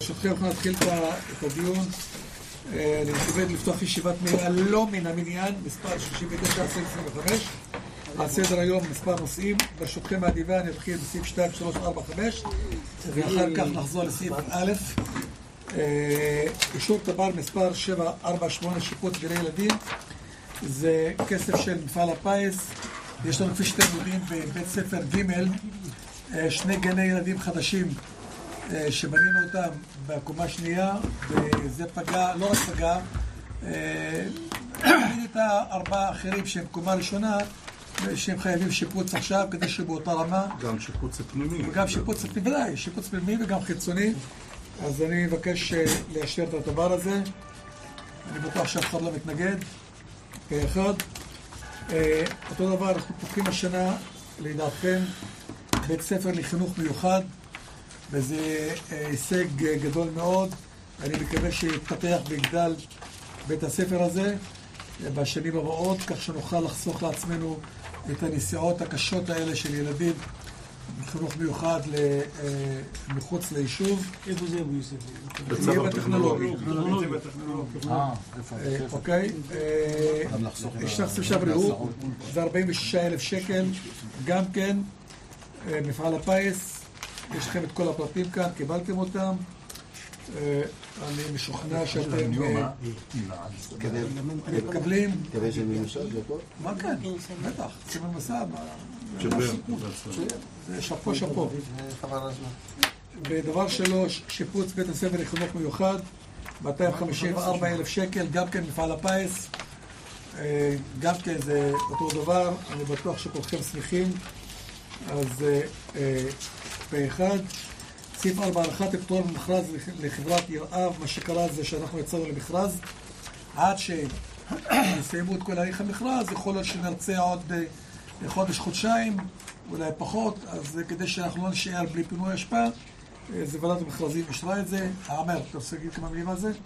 ברשותכם אנחנו נתחיל את הדיון. אני מתכבד לפתוח ישיבת מליאה לא מן המניין, מספר 39-25. על סדר היום מספר נושאים. ברשותכם האדיבה אני אתחיל בסעיף 2, 3, 4, 5 ואחר כך נחזור לסעיף א'. אישור תב"ר מספר 748 שיפוץ גני ילדים. זה כסף של מפעל הפיס. יש לנו כפי שאתם יודעים בבית ספר ג' 2 גני ילדים חדשים שבנינו אותם בקומה שנייה, וזה פגע, לא רק פגע, את הארבעה האחרים שהם קומה ראשונה שהם חייבים שיפוץ עכשיו כדי שבאותה רמה גם שיפוץ פנימי וגם שיפוץ פנימי, שיפוץ פנימי וגם חיצוני. אז אני מבקש לאשר את הדבר הזה. אני בטוח שאף אחד לא מתנגד. אחד. אותו דבר אנחנו פותחים השנה לידעתכם בית ספר לחינוך מיוחד, וזה הישג גדול מאוד. אני מקווה שיתפתח ויגדל בית הספר הזה בשנים הבאות, כך שנוכל לחסוך לעצמנו את הנסיעות הקשות האלה של ילדים בחינוך מיוחד מחוץ ליישוב. איפה זה ביוסף? בית ספר טכנולוגי. אוקיי. יש תקציב שבריאות, זה 46,000 שקל. גם כן, מפעל הפיס, יש לכם את כל הפרטים כאן, קיבלתם אותם. אני משוכנע שאתם מקבלים. כדי שממסד לכל? מה כן? בטח, שממסד. זה שפו. ודבר 3, שיפוץ בית הספר לחינוך מיוחד, 254,000 שקל, גם כן מפעל הפיס. גם כן זה אותו דבר, אני בטוח שכולכם שמחים. אז באחד, סעיף 4, ערכת פטור ממכרז לחברת ירעב. מה שקרה זה שאנחנו יצאנו למכרז, עד שיסיימו את כל הליך המכרז, יכול להיות שנרצה עוד חודש, חודשיים, אולי פחות, אז כדי שאנחנו לא נשאר בלי פינוי אשפה, זה ועדת המכרזים אישרה את זה. עמר, אתה רוצה להגיד כמה מילים על זה?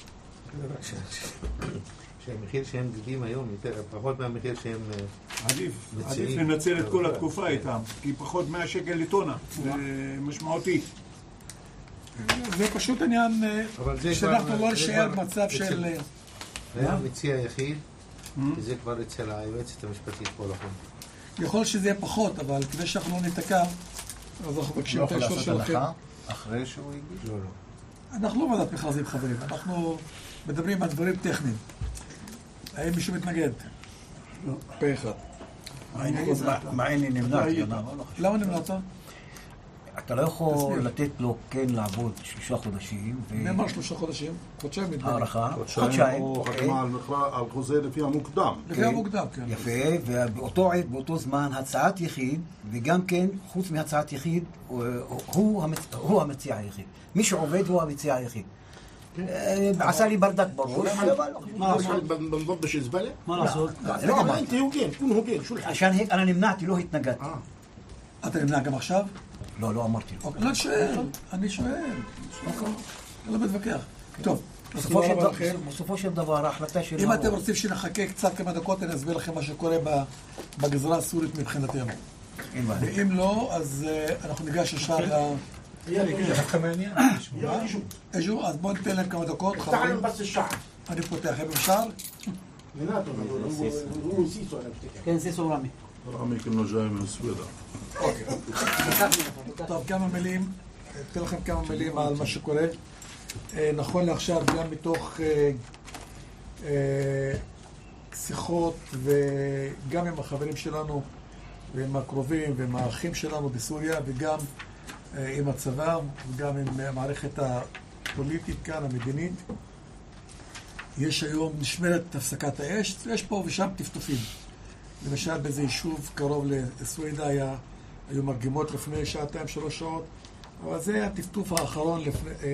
שהמחיר שהם גביעים היום, פחות מהמחיר שהם עדיף לנצל את כל התקופה איתם, כי פחות 100 שקל לטונה, זה משמעותי. זה פשוט עניין שאנחנו לא נשאר במצב של... היה מציע יחיד, וזה כבר אצל היועצת המשפטית פה לכם. יכול שזה יהיה פחות, אבל כדי שאנחנו לא ניתקע, אז אנחנו מבקשים את האישור שלכם. אחרי שהוא הגיש? לא. אנחנו לא ועדת מכרזים, חברים, אנחנו מדברים על דברים טכניים. האם מישהו מתנגד? לא. פה אחד. מה אין לי נמנעת? למה נמנעת? אתה לא יכול לתת לו כן לעבוד 3 חודשים. מי אמר 3 חודשים? חודשיים נדמה לי. הערכה. חודשיים. הוא חתמה על חוזה לפי המוקדם. לפי המוקדם, כן. יפה, ובאותו עת, באותו זמן, הצעת יחיד, וגם כן, חוץ מהצעת יחיד, הוא המציע היחיד. מי שעובד הוא המציע היחיד. עשה לי ברדק בראש. מה לעשות? בנضبش الزبالة? מה לעשות? לא אמרתי. כון הוגן, שולח. עשان هيك אני נמנעתי, לא התנגדתי. אתה נמנע גם עכשיו? לא אמרתי. אני שואל. אני לא מתווכח. טוב. בסופו של דבר, ההחלטה שלנו... אם אתם רוצים שנחכה קצת כמה דקות, אני אסביר לכם מה שקורה בגזרה הסורית מבחינתנו. ואם לא, אז אנחנו ניגש ישר ל... איזו, אז בואו ניתן להם כמה דקות. אני פותח, הם אפשר? כן, סיסו רמי. רמי כמו ג'אי מהסווידה. אוקיי. טוב, כמה מילים, אתן לכם כמה מילים על מה שקורה. נכון לעכשיו, גם מתוך שיחות וגם עם החברים שלנו ועם הקרובים ועם האחים שלנו בסוריה וגם עם הצבא וגם עם המערכת הפוליטית כאן, המדינית, יש היום נשמרת הפסקת האש. יש פה ושם טפטופים. למשל באיזה יישוב קרוב לסווידה היו מרגמות לפני 2-3 שעות, אבל זה הטפטוף האחרון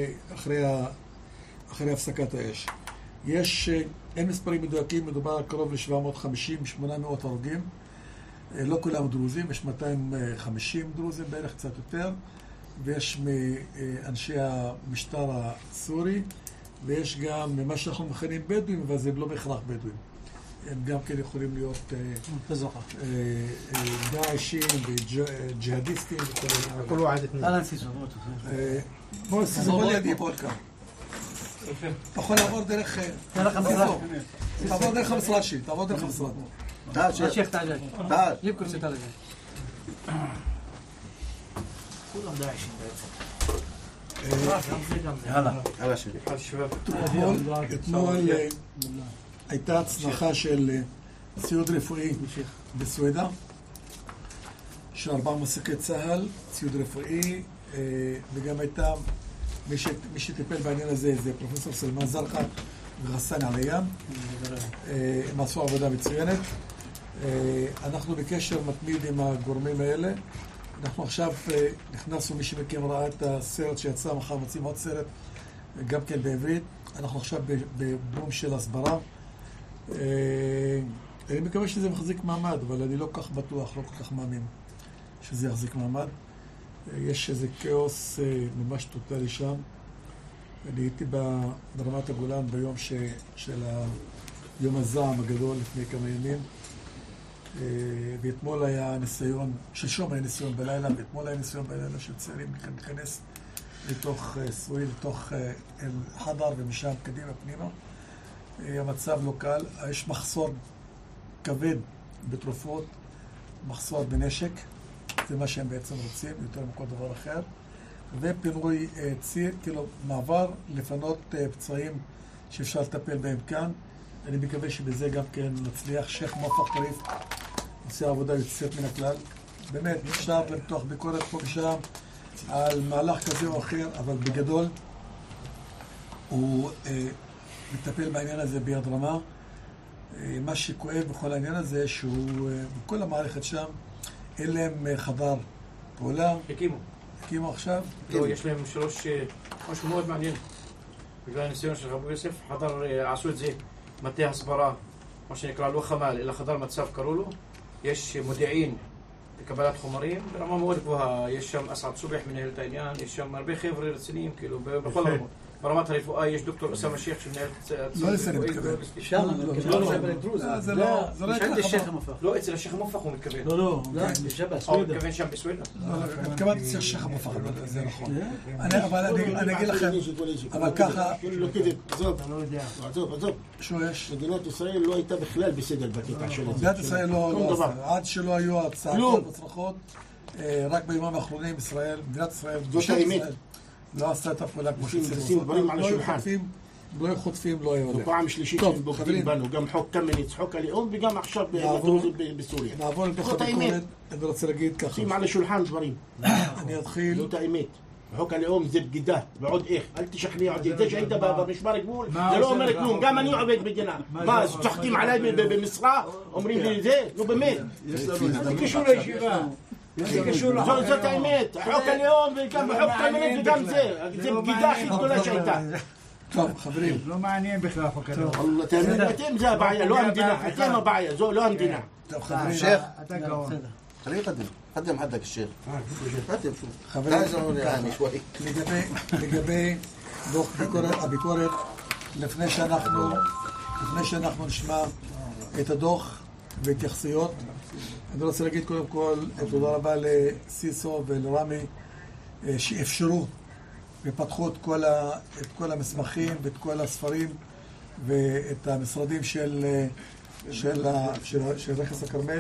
אחרי הפסקת האש. אין מספרים מדויקים, מדובר על קרוב ל-750-800 הרוגים. לא כולם דרוזים, יש 250 דרוזים בערך, קצת יותר, ויש מאנשי המשטר הסורי, ויש גם ממה שאנחנו מכנים בדואים, אבל זה לא בהכרח בדואים. הם גם כן יכולים להיות דאעשים וג'יהאדיסטים. הכל הוא עדת בוא לידי פה כאן. יכול לעבור דרך... תעבור דרך המשרד שלי, תעבור דרך המשרד. השייך תעג'ל. ג'יב קורסי תעג'ל. כולם דאעשים בעצם. אתמול הייתה הצלחה של ציוד רפואי בסווידה, של 4 מסוקי צה"ל, ציוד רפואי, וגם הייתה, מי שטיפל בעניין הזה זה פרופסור סלמן זרקה וחסן עליאן. הם עשו עבודה מצוינת. אנחנו בקשר מתמיד עם הגורמים האלה. אנחנו עכשיו נכנסנו, מי שמכם ראה את הסרט שיצא, מחר מוצאים עוד סרט, גם כן בעברית. אנחנו עכשיו בבום של הסברה. אני מקווה שזה מחזיק מעמד, אבל אני לא כך בטוח, לא כל כך מאמין שזה יחזיק מעמד. יש איזה כאוס ממש טוטלי שם. אני הייתי ברמת הגולן ביום של יום הזעם הגדול לפני כמה ימים. ואתמול היה ניסיון, שלשום היה ניסיון בלילה, ואתמול היה ניסיון בלילה של צעירים להיכנס לתוך סואי, לתוך אל-חדר, ומשם קדימה פנימה. המצב לא קל, יש מחסור כבד בתרופות, מחסור בנשק, זה מה שהם בעצם רוצים, יותר מכל דבר אחר. ופינוי ציר, כאילו מעבר, לפנות פצעים שאפשר לטפל בהם כאן. אני מקווה שבזה גם כן נצליח. שייח מואפק טריף עושה עבודה יוצאת מן הכלל. באמת, אפשר למתוח ביקורת פה ושם על מהלך כזה או אחר, אבל בגדול הוא מטפל בעניין הזה ביד רמה. מה שכואב בכל העניין הזה, שהוא בכל המערכת שם, אין להם חדר פעולה. הקימו עכשיו? לא, יש להם 3, משהו מאוד מעניין. בגלל הניסיון של אבו יוסף, עשו את זה מטה הסברה, מה שנקרא לא חמ"ל, אלא חדר מצב קראו לו. יש מודיעין לקבלת חומרים ברמה מאוד גבוהה. יש שם אסעד סובח מנהל את העניין, יש שם הרבה חבר'ה רציניים, כאילו, בכל הרמות. ברמת הרפואה יש דוקטור אסאמה שייח שמנהל את לא לסרט מתכוון. שם, זה לא לא, אצל השייח מואפק הוא מתכוון. לא, הוא מתכוון שם בסווידה. התכוונתי אצל השייח מואפק, זה נכון. אבל אני אגיד לכם, אבל ככה... עזוב. שו יש? מדינת ישראל לא הייתה בכלל בסדר בקטע של זה. מדינת ישראל לא עשה. עד שלא היו הצעקות וצרחות, רק בימים האחרונים מדינת ישראל... זאת האמת. לא עשתה את הפעולה כמו שצריך. לא היו חוטפים, לא היו עולה. פעם שלישית הם בוגדים בנו, גם חוק קמיניץ, חוק הלאום, וגם עכשיו בסוריה. נעבור לדוח הביקורת, אני רוצה להגיד ככה. שים על השולחן דברים. אני אתחיל... זאת האמת. חוק הלאום זה בגידה, ועוד איך. אל תשכנע אותי. זה שהיית במשמר הגבול, זה לא אומר כלום. גם אני עובד מדינה. מה, צוחקים עליי במשרה? אומרים לי זה? נו באמת. זה קשור לישיבה. זאת האמת, חוק הלאום וגם חוק קמיניץ וגם זה בגידה הכי גדולה שהייתה. טוב, חברים. לא מעניין בכלל חוק הלאום. אתם זה הבעיה, לא המדינה. אתם הבעיה, זו לא המדינה. טוב, חברים. شيخ خليه قدم حدك الشيخ قدم شو חברים, يعني شوي לגבי דוח הביקורת, לפני שאנחנו נשמע את הדוח והתייחסויות, אני רוצה להגיד קודם כל תודה רבה לסיסו ולרמי שאפשרו ופתחו את כל המסמכים ואת כל הספרים ואת המשרדים של רכס הכרמל.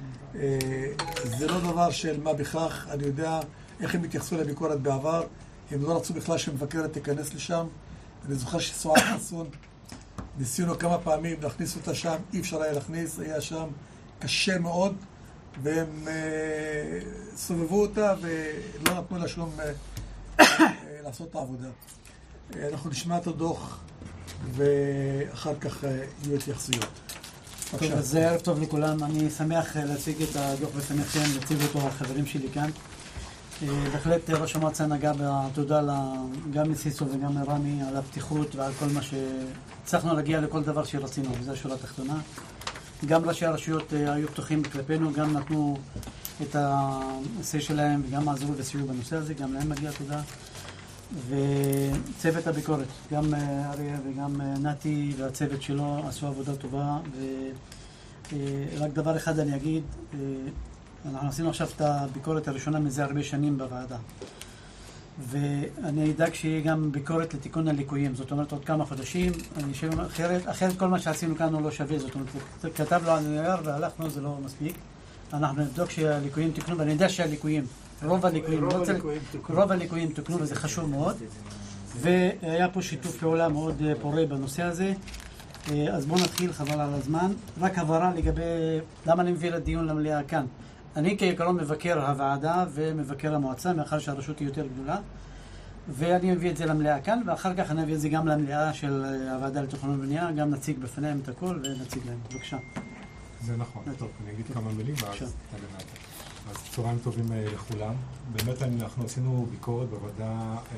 זה לא דבר של מה בכך, אני יודע איך הם התייחסו לביקורת בעבר, הם לא רצו בכלל שמבקרת תיכנס לשם. אני זוכר שסועד חסון, ניסינו כמה פעמים להכניס אותה שם, אי אפשר היה להכניס, היה שם קשה מאוד, והם סובבו אותה ולא נתנו לה שום לעשות את העבודה. אנחנו נשמע את הדוח ואחר כך יהיו התייחסויות. טוב, אז ערב טוב לכולם, אני שמח להציג את הדוח ושמח להציג אותו החברים שלי כאן. בהחלט ראש המועצה נגע בתודה גם לסיסו וגם לרמי על הפתיחות ועל כל מה שהצלחנו להגיע לכל דבר שרצינו, וזו השורה התחתונה. גם ראשי הרשויות היו פתוחים כלפינו, גם נתנו את הנושא שלהם וגם עזרו וסייעו בנושא הזה, גם להם מגיע תודה. וצוות הביקורת, גם אריה וגם נתי והצוות שלו עשו עבודה טובה. ורק דבר אחד אני אגיד, אנחנו עשינו עכשיו את הביקורת הראשונה מזה הרבה שנים בוועדה. ואני אדאג שיהיה גם ביקורת לתיקון הליקויים. זאת אומרת, עוד כמה חודשים, אני חושב אחרת כל מה שעשינו כאן הוא לא שווה. זאת אומרת, כתב לו על נייר והלכנו, זה לא מספיק. אנחנו נבדוק שהליקויים תוקנו, ואני יודע שהליקויים, רוב הליקויים תוקנו, וזה חשוב מאוד. והיה פה שיתוף פעולה מאוד פורה בנושא הזה. אז בואו נתחיל, חבל על הזמן. רק הבהרה לגבי למה אני מביא לדיון למליאה כאן. אני כעיקרון מבקר הוועדה ומבקר המועצה, מאחר שהרשות היא יותר גדולה, ואני מביא את זה למליאה כאן, ואחר כך אני אביא את זה גם למליאה של הוועדה לתכנון ובנייה, גם נציג בפניהם את הכל ונציג להם. בבקשה. זה נכון. טוב, אני אגיד כמה מילים, ואז תגן עליי. אז צהריים טובים לכולם. באמת אנחנו עשינו ביקורת בוועדה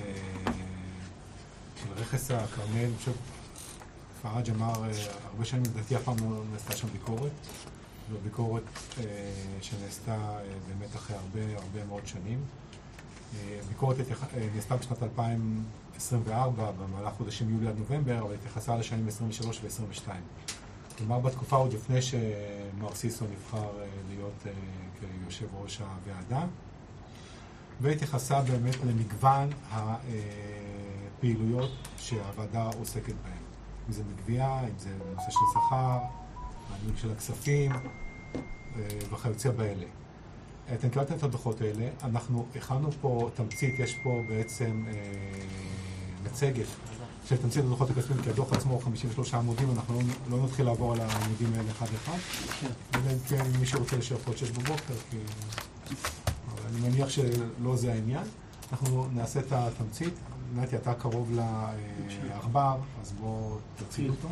של רכס הכרמל. אני חושב, פראג' אמר, הרבה שנים לדעתי אף פעם לא נעשתה שם ביקורת. זו ביקורת שנעשתה באמת אחרי הרבה מאוד שנים. ביקורת נעשתה בשנת 2024, במהלך חודשים יולי עד נובמבר, אבל התייחסה לשנים 23 ו-22. כלומר, בתקופה עוד לפני שמר סיסו נבחר להיות כיושב ראש הוועדה, והתייחסה באמת למגוון הפעילויות שהוועדה עוסקת בהן. אם זה מגבייה, אם זה נושא של שכר, הניהול של הכספים וכיוצא באלה. אתם קראתם את הדוחות האלה, אנחנו הכנו פה תמצית, יש פה בעצם מצגת של תמצית הדוחות הכספיים, כי הדוח עצמו 53 עמודים, אנחנו לא נתחיל לעבור על העמודים האלה אחד אחד. אלא אם כן מי שרוצה לשאול פה 6 בבוקר, כי אני מניח שלא זה העניין. אנחנו נעשה את התמצית. נתי, אתה קרוב לעכבר, אז בואו תציג אותו.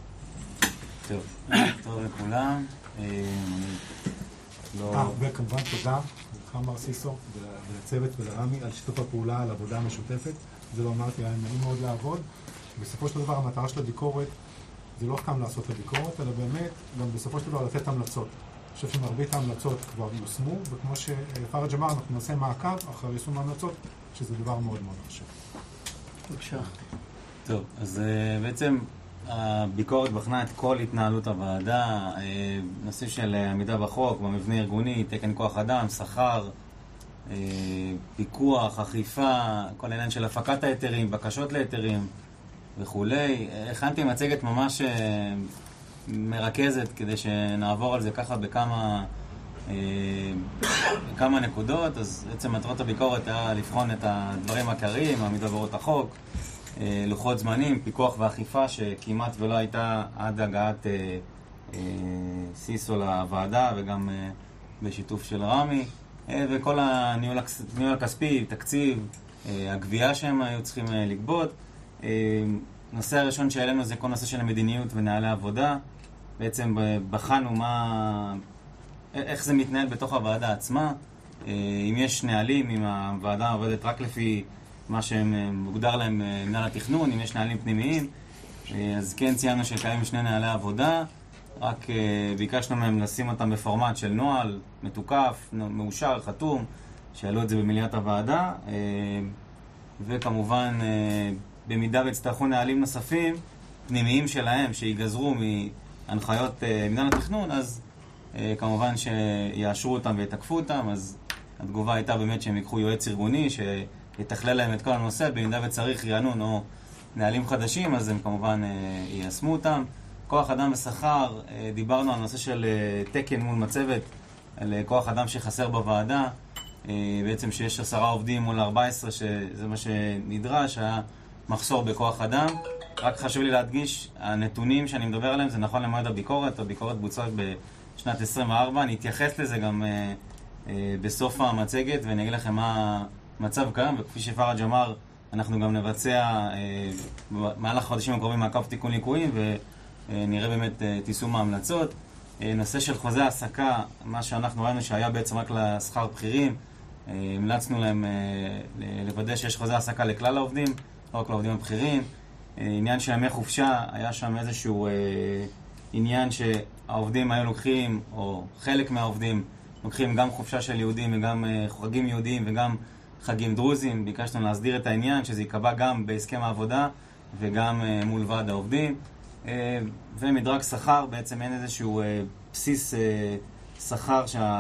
טוב לכולם. וכמובן תודה לך מר סיסו ולצוות ולרמי על שיתוף הפעולה, על עבודה משותפת. זה לא אמרתי, היה נעים מאוד לעבוד. בסופו של דבר המטרה של הביקורת זה לא סתם לעשות את הביקורת, אלא באמת גם בסופו של דבר לתת המלצות. אני חושב שמרבית ההמלצות כבר יושמו, וכמו שפראג' אמר, אנחנו נעשה מעקב אחרי יישום ההמלצות, שזה דבר מאוד מאוד חשוב. בבקשה. טוב, אז בעצם הביקורת בחנה את כל התנהלות הוועדה, נושא של עמידה בחוק, במבנה ארגוני, תקן כוח אדם, שכר, פיקוח, אכיפה, כל העניין של הפקת ההיתרים, בקשות להיתרים וכולי. הכנתי מצגת ממש מרכזת כדי שנעבור על זה ככה בכמה נקודות. אז בעצם מטרות הביקורת היה לבחון את הדברים העיקריים, עמידה בהוראות החוק, לוחות זמנים, פיקוח ואכיפה שכמעט ולא הייתה עד הגעת סיסו לוועדה וגם בשיתוף של רמי, וכל הניהול הכספי, תקציב, הגבייה שהם היו צריכים לגבות. נושא הראשון שהעלינו זה כל נושא של המדיניות ונהלי עבודה. בעצם בחנו איך זה מתנהל בתוך הוועדה עצמה, אם יש נהלים, אם הוועדה עובדת רק לפי מה שמוגדר להם מנהל התכנון, אם יש נהלים פנימיים. אז כן ציינו שקיים 2 נהלי עבודה, רק ביקשנו מהם לשים אותם בפורמט של נוהל, מתוקף, מאושר, חתום, שעלו את זה במליאת הוועדה. וכמובן, במידה והצטרכו נהלים נוספים, פנימיים שלהם, שיגזרו מהנחיות מנהל התכנון, אז כמובן שיאשרו אותם ויתקפו אותם. אז התגובה הייתה באמת שהם יקחו יועץ ארגוני, שיתכלל להם את כל הנושא, במידה וצריך רענון או נהלים חדשים, אז הם כמובן יישמו אותם. כוח אדם ושכר, דיברנו על נושא של תקן מול מצבת, על כוח אדם שחסר בוועדה, בעצם שיש 10 עובדים מול 14, שזה מה שנדרש, היה מחסור בכוח אדם. רק חשוב לי להדגיש, הנתונים שאני מדבר עליהם זה נכון למועד הביקורת, הביקורת בוצעה בשנת 24, אני אתייחס לזה גם בסוף המצגת ואני אגיד לכם מה המצב כיום, וכפי שפראג' אמר, אנחנו גם נבצע במהלך החודשים הקרובים מעקב תיקון ליקויים ונראה באמת את יישום ההמלצות. נושא של חוזה העסקה, מה שאנחנו ראינו שהיה בעצם רק לשכר בכירים, המלצנו להם לוודא שיש חוזה העסקה לכלל העובדים, לא רק לעובדים הבכירים. עניין של ימי חופשה, היה שם איזשהו עניין שהעובדים היו לוקחים, או חלק מהעובדים לוקחים גם חופשה של יהודים וגם חגים יהודיים וגם חגים דרוזים. ביקשנו להסדיר את העניין, שזה יקבע גם בהסכם העבודה וגם מול ועד העובדים. ומדרג שכר, בעצם אין איזשהו בסיס שכר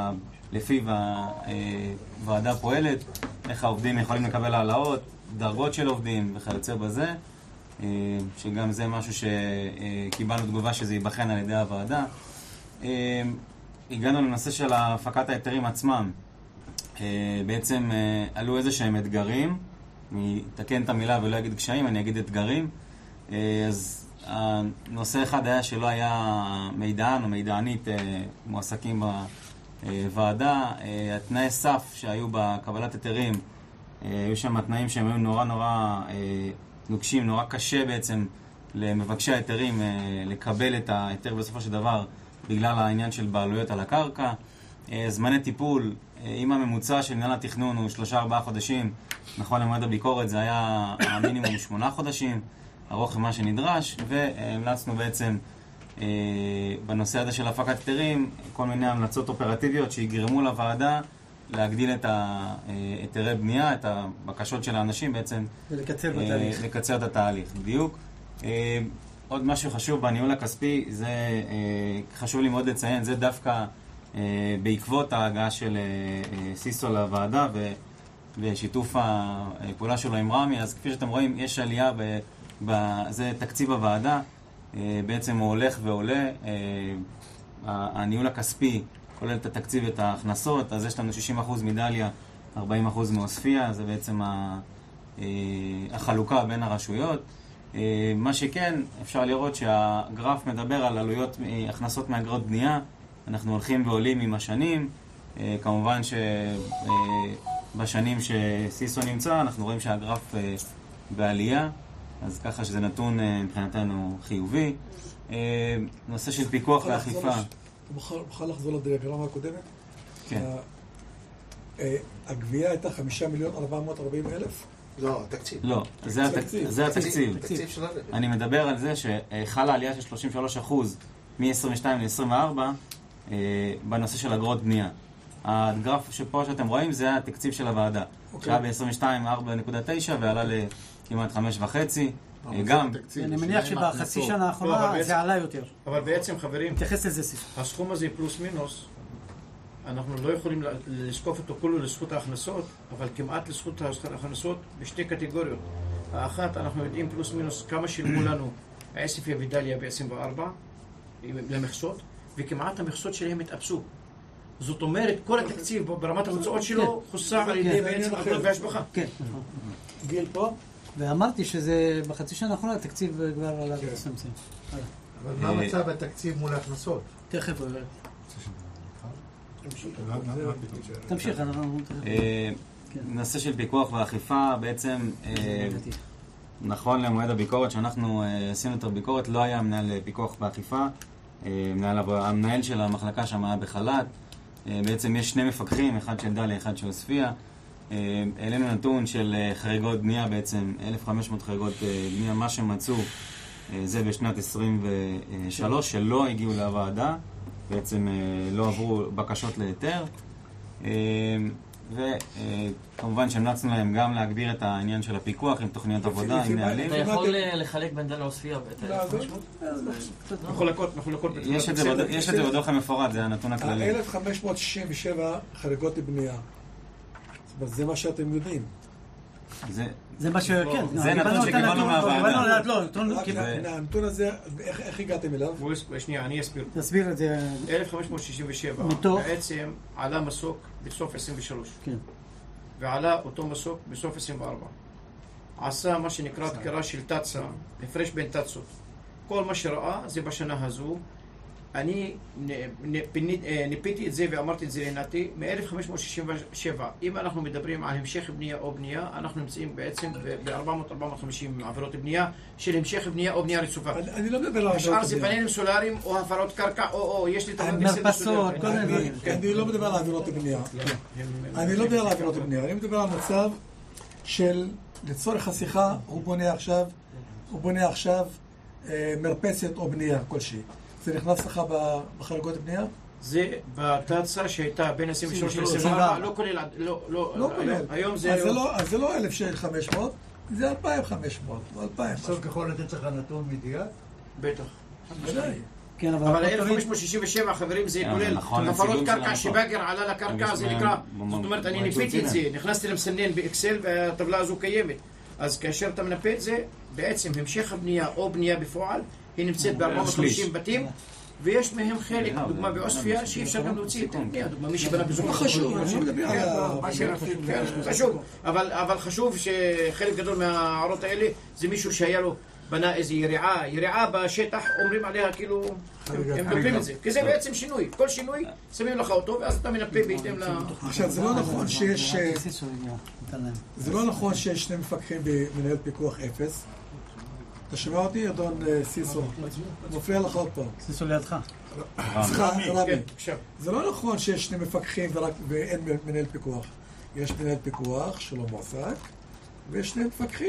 לפיו הוועדה פועלת, איך העובדים יכולים לקבל העלאות, דרגות של עובדים וכיוצא בזה, שגם זה משהו שקיבלנו תגובה שזה ייבחן על ידי הוועדה. הגענו לנושא של הפקת ההיתרים עצמם. בעצם עלו איזה שהם אתגרים, אני אתקן את המילה ולא אגיד קשיים, אני אגיד אתגרים. אז הנושא אחד היה שלא היה מידען או מידענית מועסקים בוועדה. התנאי סף שהיו בקבלת היתרים, היו שם התנאים שהם היו נורא נוקשים, נורא קשה בעצם למבקשי ההיתרים לקבל את ההיתר בסופו של דבר בגלל העניין של בעלויות על הקרקע. זמני טיפול, אם הממוצע של מנהל התכנון הוא 3-4 חודשים, נכון למועד הביקורת זה היה המינימום 8 חודשים, ארוך ממה שנדרש, והמלצנו בעצם בנושא הזה של הפקת היתרים כל מיני המלצות אופרטיביות שיגרמו לוועדה להגדיל את היתרי בנייה, את הבקשות של האנשים בעצם, ולקצר בתהליך. לקצר את התהליך, בדיוק. עוד משהו חשוב בניהול הכספי, זה חשוב לי מאוד לציין, זה דווקא בעקבות ההגעה של סיסו לוועדה ושיתוף הפעולה שלו עם רמי. אז כפי שאתם רואים, יש עלייה, זה תקציב הוועדה, בעצם הוא הולך ועולה, הניהול הכספי כולל את התקציב ואת ההכנסות, אז יש לנו 60% מדליה, 40% מעוספיה, זה בעצם החלוקה בין הרשויות. מה שכן, אפשר לראות שהגרף מדבר על עלויות הכנסות מאגרות בנייה, אנחנו הולכים ועולים עם השנים, כמובן שבשנים שסיסו נמצא, אנחנו רואים שהגרף בעלייה, אז ככה שזה נתון מבחינתנו חיובי. נושא של פיקוח ואכיפה. מוכן לחזור לדיאגרמה הקודמת? כן. הגבייה הייתה 5,440,000? לא, התקציב. לא, זה התקציב. אני מדבר על זה שחלה עלייה של 33% מ-22 ל-24 בנושא של אגרות בנייה. הגרף שפה שאתם רואים זה התקציב של הוועדה. שהיה ב-22 4.9 ועלה לכמעט 5.5. גם. אני מניח שבחצי שנה האחרונה זה עלה יותר. אבל בעצם חברים, מתייחס לזה סיף. הסכום הזה פלוס מינוס, אנחנו לא יכולים לשקוף אותו כולו לזכות ההכנסות, אבל כמעט לזכות ההכנסות בשתי קטגוריות. האחת, אנחנו יודעים פלוס מינוס כמה שילמו לנו עספיה ודליה ב-24 למכסות, וכמעט המכסות שלהם התאפסו. זאת אומרת, כל התקציב ברמת ההוצאות שלו חוסה על ידי בעצם אגרות והשבחה. כן. גיל פה? ואמרתי שזה בחצי שנה האחרונה התקציב כבר עלה בסמסים. אבל מה מצב התקציב מול ההכנסות? תכף. תמשיך. נושא של פיקוח ואכיפה, בעצם נכון למועד הביקורת שאנחנו עשינו את הביקורת, לא היה מנהל פיקוח ואכיפה, המנהל של המחלקה שם היה בחל"ת. בעצם יש שני מפקחים, אחד של דליה, אחד של עוספיה. העלינו נתון של חריגות בנייה, בעצם 1,500 חריגות בנייה, מה שמצאו זה בשנת 23 שלא הגיעו לוועדה, בעצם לא עברו בקשות להיתר, וכמובן שהמלצנו להם גם להגביר את העניין של הפיקוח עם תוכניות עבודה, עם נהלים. אתה יכול לחלק בין דליה עוספיה מחולקות. יש את זה בדוח המפורט, זה הנתון הכללי. 1,567 חריגות בנייה. זה מה שאתם יודעים. זה מה שכן. זה נתון שקיבלנו מהוועדה. הנתון הזה, איך הגעתם אליו? שנייה, אני אסביר. תסביר את זה. 1,567 בעצם עלה מסוק בסוף 23. כן. ועלה אותו מסוק בסוף 24. עשה מה שנקרא תקרה של תצה, הפרש בין תצות. כל מה שראה זה בשנה הזו. אני ניפיתי את זה ואמרתי את זה לנתי, מ-1567, אם אנחנו מדברים על המשך בנייה או בנייה, אנחנו נמצאים בעצם ב-400-450 עבירות בנייה של המשך בנייה או בנייה רצופה. אני לא מדבר על עבירות בנייה. השאר זה פאנלים סולאריים או הפרות קרקע או יש לי את מרפסות, כל מיני דברים. אני לא מדבר על עבירות בנייה. אני לא מדבר על עבירות בנייה, אני מדבר על מצב של, לצורך השיחה, הוא בונה עכשיו מרפסת או בנייה כלשהי. זה נכנס לך בחריגות בנייה? זה בתצה שהייתה בין 23 ל-24, לא כולל, לא כולל. היום זה... אז זה לא 1,500, זה 2,500 או 2,000. בסוף ככל לתת לך נתון מדויק? בטח. ודאי. כן, אבל 1567 חברים זה כולל הפרות קרקע שבאגר עלה לקרקע, זה נקרא, זאת אומרת אני ניפיתי את זה, נכנסתי למסנן באקסל והטבלה הזו קיימת, אז כאשר אתה מנפה את זה, בעצם המשך הבנייה או בנייה בפועל היא נמצאת ב-450 בתים, ויש מהם חלק, דוגמה בעוספיה, שאי אפשר גם להוציא את הבנייה, דוגמה מי שבנה בזום חשוב, חשוב, אבל חשוב שחלק גדול מההערות האלה זה מישהו שהיה לו בנה איזו יריעה בשטח, אומרים עליה כאילו, הם דופים את זה, כי זה בעצם שינוי, כל שינוי שמים לך אותו ואז אתה מנפה בהתאם עכשיו זה לא נכון שיש זה לא נכון שיש שני מפקחים במנהל פיקוח 0. אתה שומע אותי, אדון סיסו? מופיע לך עוד פעם. סיסו לידך. רמי. זה לא נכון שיש שני מפקחים ואין מנהל פיקוח. יש מנהל פיקוח שלא מועסק, ויש שני מפקחים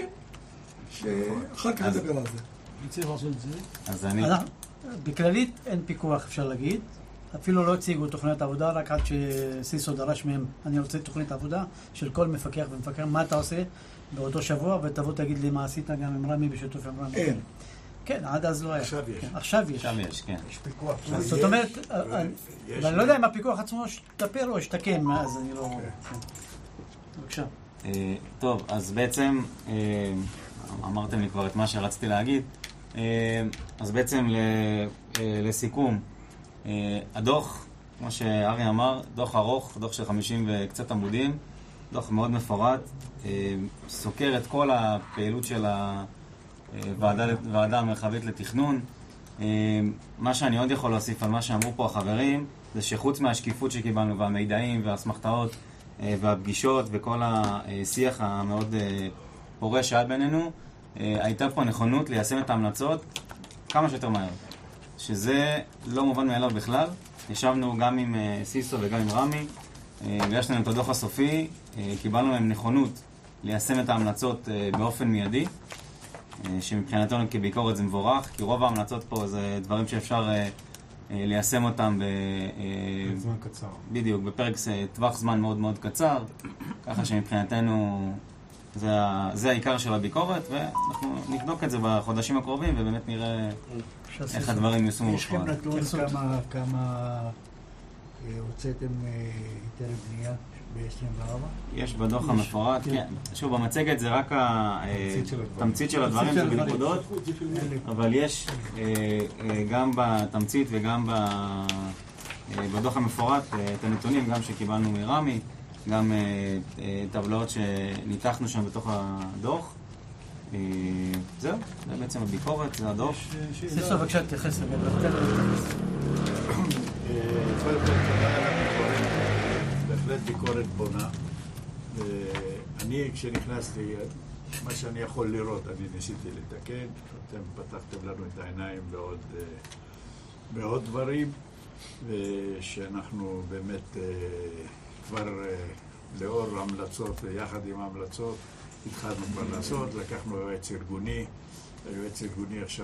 שאחר כך נדבר על זה. צריך לעשות את זה. אז אני... בכללית אין פיקוח, אפשר להגיד. אפילו לא הציגו תוכניות עבודה, רק עד שסיסו דרש מהם, אני רוצה תוכנית עבודה של כל מפקח ומפקח, מה אתה עושה באותו שבוע, ותבוא תגיד לי מה עשית גם עם רמי בשיתוף עם רמי. אין. כן, עד אז לא היה. עכשיו יש. עכשיו יש. עכשיו יש, כן. יש פיקוח. זאת אומרת, ואני לא יודע אם הפיקוח עצמו השתפר או השתקם מאז, אני לא... בבקשה. טוב, אז בעצם אמרתם לי כבר את מה שרציתי להגיד. אז בעצם לסיכום, הדוח, כמו שארי אמר, דוח ארוך, דוח של 50 וקצת עמודים, דוח מאוד מפורט, סוקר את כל הפעילות של הוועדה המרחבית לתכנון. מה שאני עוד יכול להוסיף על מה שאמרו פה החברים, זה שחוץ מהשקיפות שקיבלנו והמידעים והאסמכתאות והפגישות וכל השיח המאוד פורה שהיה בינינו, הייתה פה נכונות ליישם את ההמלצות כמה שיותר מהר. שזה לא מובן מאליו בכלל. ישבנו גם עם סיסו וגם עם רמי, ויש לנו את הדוח הסופי, קיבלנו מהם נכונות ליישם את ההמלצות באופן מיידי, שמבחינתנו כביקורת זה מבורך, כי רוב ההמלצות פה זה דברים שאפשר ליישם אותם בזמן קצר. בדיוק, בפרק טווח זמן מאוד מאוד קצר, ככה שמבחינתנו זה העיקר של הביקורת, ואנחנו נבדוק את זה בחודשים הקרובים, ובאמת נראה איך הדברים יושמו בפועל. יש לכם נתון כמה הוצאתם היתר בנייה ב-24? יש בדוח המפורט, כן. שוב, במצגת זה רק התמצית של הדברים, זה בנקודות, אבל יש גם בתמצית וגם בדוח המפורט את הנתונים, גם שקיבלנו מרמי, גם טבלאות שניתחנו שם בתוך הדוח. זהו, זה בעצם הביקורת, זה הדוח. סיסו, בבקשה, תתייחס לגבי. קודם כל, תודה על הביקורת. בהחלט ביקורת בונה. אני, כשנכנסתי, מה שאני יכול לראות, אני ניסיתי לתקן. אתם פתחתם לנו את העיניים בעוד דברים, ושאנחנו באמת כבר לאור המלצות, יחד עם ההמלצות, התחלנו כבר לעשות, לקחנו יועץ ארגוני, היועץ ארגוני עכשיו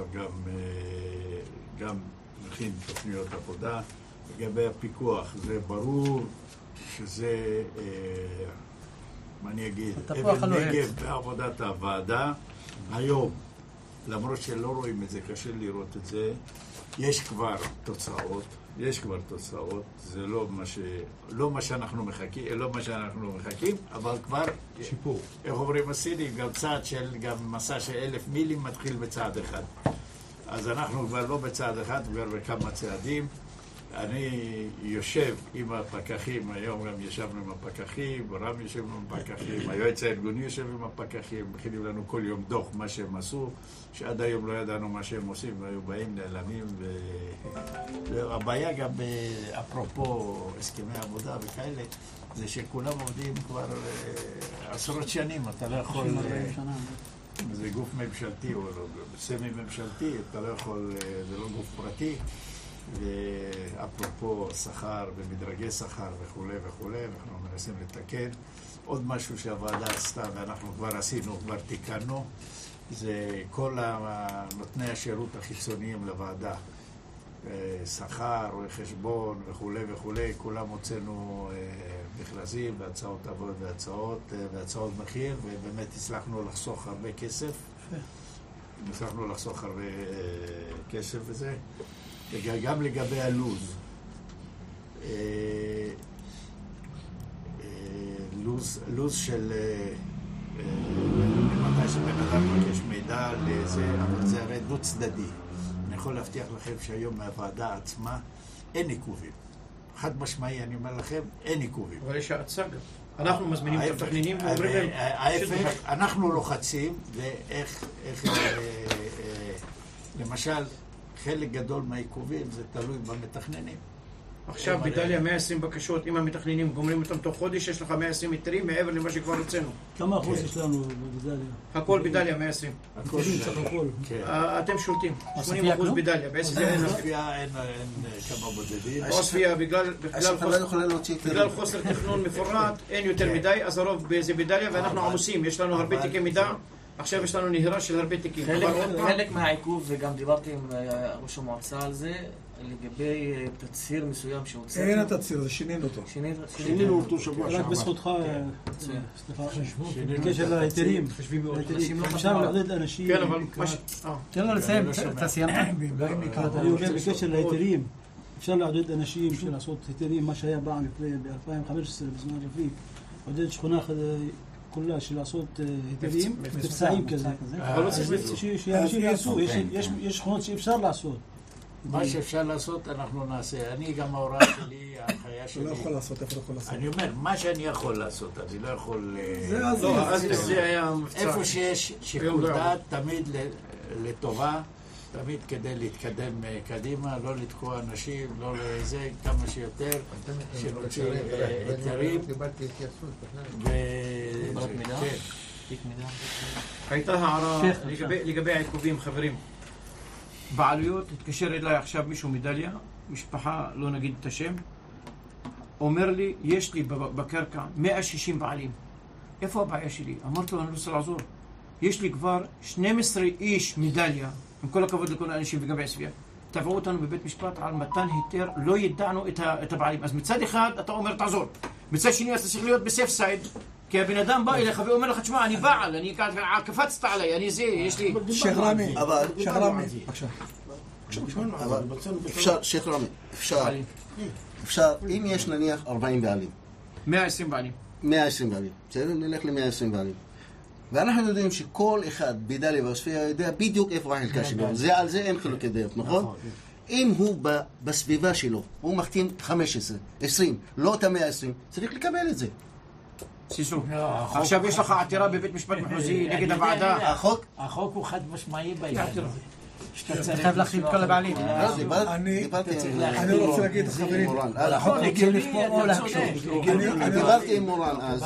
גם מכין תוכניות עבודה. לגבי הפיקוח, זה ברור שזה, מה אני אגיד, אבן נגב בעבודת הוועדה. היום, למרות שלא רואים את זה, קשה לראות את זה, יש כבר תוצאות, זה לא מה שאנחנו מחכים, אבל כבר שיפור. איך אומרים הסינים, גם צעד של, גם מסע של 1,000 מילים מתחיל בצעד אחד. אז אנחנו כבר לא בצעד אחד, כבר בכמה צעדים. אני יושב עם הפקחים, היום גם ישבנו עם הפקחים, רם יושב עם הפקחים, היועץ הארגוני יושב עם הפקחים, מכינים לנו כל יום דוח מה שהם עשו, שעד היום לא ידענו מה שהם עושים, והיו באים, נעלמים, והבעיה גם, אפרופו הסכמי עבודה וכאלה, זה שכולם עובדים כבר עשרות שנים, אתה לא יכול... זה גוף ממשלתי או סמי ממשלתי, אתה לא יכול, זה לא גוף פרטי. ואפרופו שכר ומדרגי שכר וכו', אנחנו מנסים לתקן. עוד משהו שהוועדה עשתה ואנחנו כבר עשינו, כבר תיקנו, זה כל נותני השירות החיצוניים לוועדה. שכר, רואי חשבון וכו', כולם הוצאנו מכרזים והצעות עבוד והצעות מחיר, ובאמת הצלחנו לחסוך הרבה כסף. הצלחנו לחסוך הרבה כסף בזה. וגם לגבי הלו"ז. לו"ז של מתי שבן אדם מבקש מידע לזה, אבל זה הרי דו צדדי. אני יכול להבטיח לכם שהיום מהוועדה עצמה אין עיכובים. חד משמעי, אני אומר לכם, אין עיכובים. אבל יש הצגה. אנחנו מזמינים את המתכננים ואומרים להם... ההפך, אנחנו לוחצים, ואיך, למשל, חלק גדול מהעיכובים זה תלוי במתכננים. עכשיו בדליה 120 בקשות, אם המתכננים גומרים אותם תוך חודש, יש לך 120 היתרים מעבר למה שכבר רצינו. כמה אחוז יש לנו בדליה? הכל בדליה 120. הכל הכל. אתם שולטים, 80% בדליה. בעוספיה אין כמה בודדים. בעוספיה בגלל חוסר תכנון מפורט, אין יותר מדי, אז הרוב זה בדליה ואנחנו עמוסים, יש לנו הרבה תיקי מידע. עכשיו יש לנו נהירה של הרבה תיקים. חלק מהעיכוב, וגם דיברתי עם ראש המועצה על זה, לגבי תצהיר מסוים שהוצא. אין התצהיר, זה שינינו אותו. שינינו אותו שבוע שעבר. רק בזכותך, סליחה, בקשר להיתרים. אפשר לעודד אנשים. כן, אבל... תן לו לסיים, אתה סיימת. אני אומר, בקשר להיתרים, אפשר לעודד אנשים לעשות היתרים, מה שהיה פעם ב-2015, בזמן רביעי, עודד שכונה כולה של לעשות היתרים, מבצעים כזה. שאנשים יעשו, יש שכונות שאפשר לעשות. מה שאפשר לעשות אנחנו נעשה. אני גם ההוראה שלי, ההנחיה שלי. לא יכול לעשות, איפה לא יכול לעשות? אני אומר, מה שאני יכול לעשות, אני לא יכול... זה היה... איפה שיש שיקול דעת, תמיד לטובה, תמיד כדי להתקדם קדימה, לא לתקוע אנשים, לא לזה, כמה שיותר, שנוציא היתרים. קיבלתי התייחסות. קיבלת מידע? כן. הייתה הערה לגבי העיכובים, חברים. בעלויות, התקשר אליי עכשיו מישהו מדליה, משפחה, לא נגיד את השם, אומר לי, יש לי בקרקע 160 בעלים. איפה הבעיה שלי? אמרתי לו, אני רוצה לעזור. יש לי כבר 12 איש מדליה, עם כל הכבוד לכל האנשים וגם בעספיה. תבעו אותנו בבית משפט על מתן היתר, לא ידענו את הבעלים. אז מצד אחד אתה אומר תעזור, מצד שני אתה צריך להיות בסייף סייד, כי הבן אדם בא אליך ואומר לך, תשמע, אני בעל, אני קפצת עליי, אני זה, יש לי... שייח רמי, בבקשה. אפשר, שייח רמי, אפשר, אם יש נניח 40 בעלים. 120 בעלים. 120 בעלים, בסדר? נלך ל-120 בעלים. ואנחנו יודעים שכל אחד בדליה ועוספיה יודע בדיוק איפה החלקה שלו. זה על זה אין חילוקי דעות, נכון? אם הוא בסביבה שלו, הוא מחתים 15, 20, לא את ה-120, צריך לקבל את זה. סיסו, עכשיו יש לך עתירה בבית משפט מחוזי נגד הוועדה. החוק הוא חד משמעי בעניין. אתה חייב להכין כל הבעלים. אני רוצה להגיד, חברים, דיברתי עם מורן אז,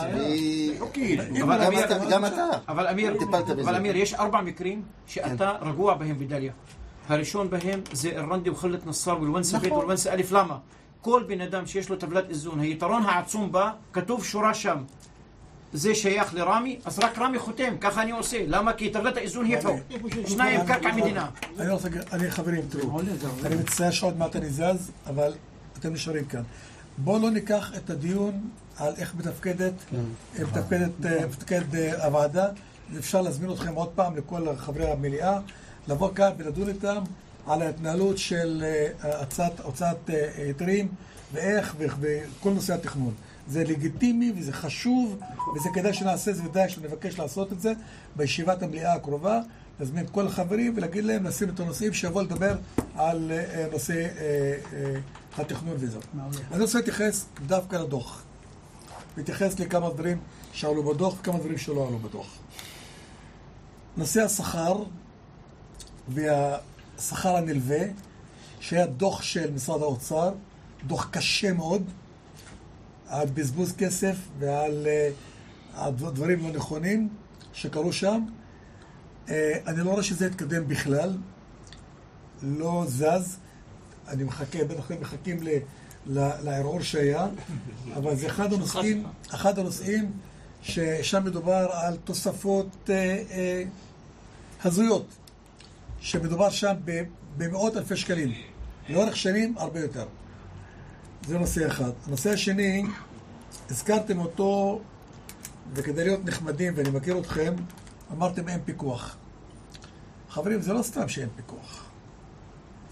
גם אתה. אבל אמיר, יש 4 מקרים שאתה רגוע בהם בדליה. הראשון בהם זה אל-רנדי וחלת נסר ולונסה בית ולונסה אלף. למה? כל בן אדם שיש לו טבלת איזון, היתרון העצום בה, כתוב שורה שם. זה שייך לרמי, אז רק רמי חותם, ככה אני עושה. למה? כי טבלת האיזון היא פה. 2 קרקע מדינה. אני חברים, תראו, אני מצטער שעוד מעט אני זז, אבל אתם נשארים כאן. בואו לא ניקח את הדיון על איך מתפקד הוועדה. אפשר להזמין אתכם עוד פעם לכל חברי המליאה, לבוא כאן ולדון איתם על ההתנהלות של הוצאת היתרים ואיך וכל נושא התכנון. זה לגיטימי וזה חשוב וזה כדאי שנעשה את זה ודאי שנבקש לעשות את זה בישיבת המליאה הקרובה, להזמין את כל החברים ולהגיד להם לשים את הנושאים שיבוא לדבר על נושא התכנון וזאת. אני רוצה להתייחס דווקא לדוח. להתייחס לכמה דברים שעלו בדוח וכמה דברים שלא עלו בדוח. נושא השכר והשכר הנלווה, שהיה דוח של משרד האוצר, דוח קשה מאוד, על בזבוז כסף ועל דברים לא נכונים שקרו שם. אני לא רואה שזה יתקדם בכלל, לא זז. אני מחכה, בטח מחכים לערעור שהיה, אבל זה אחד הנושאים ששם מדובר על תוספות הזויות, שמדובר שם במאות אלפי שקלים, לאורך שנים הרבה יותר. זה נושא אחד. הנושא השני, הזכרתם אותו, וכדי להיות נחמדים, ואני מכיר אתכם, אמרתם אין פיקוח. חברים, זה לא סתם שאין פיקוח.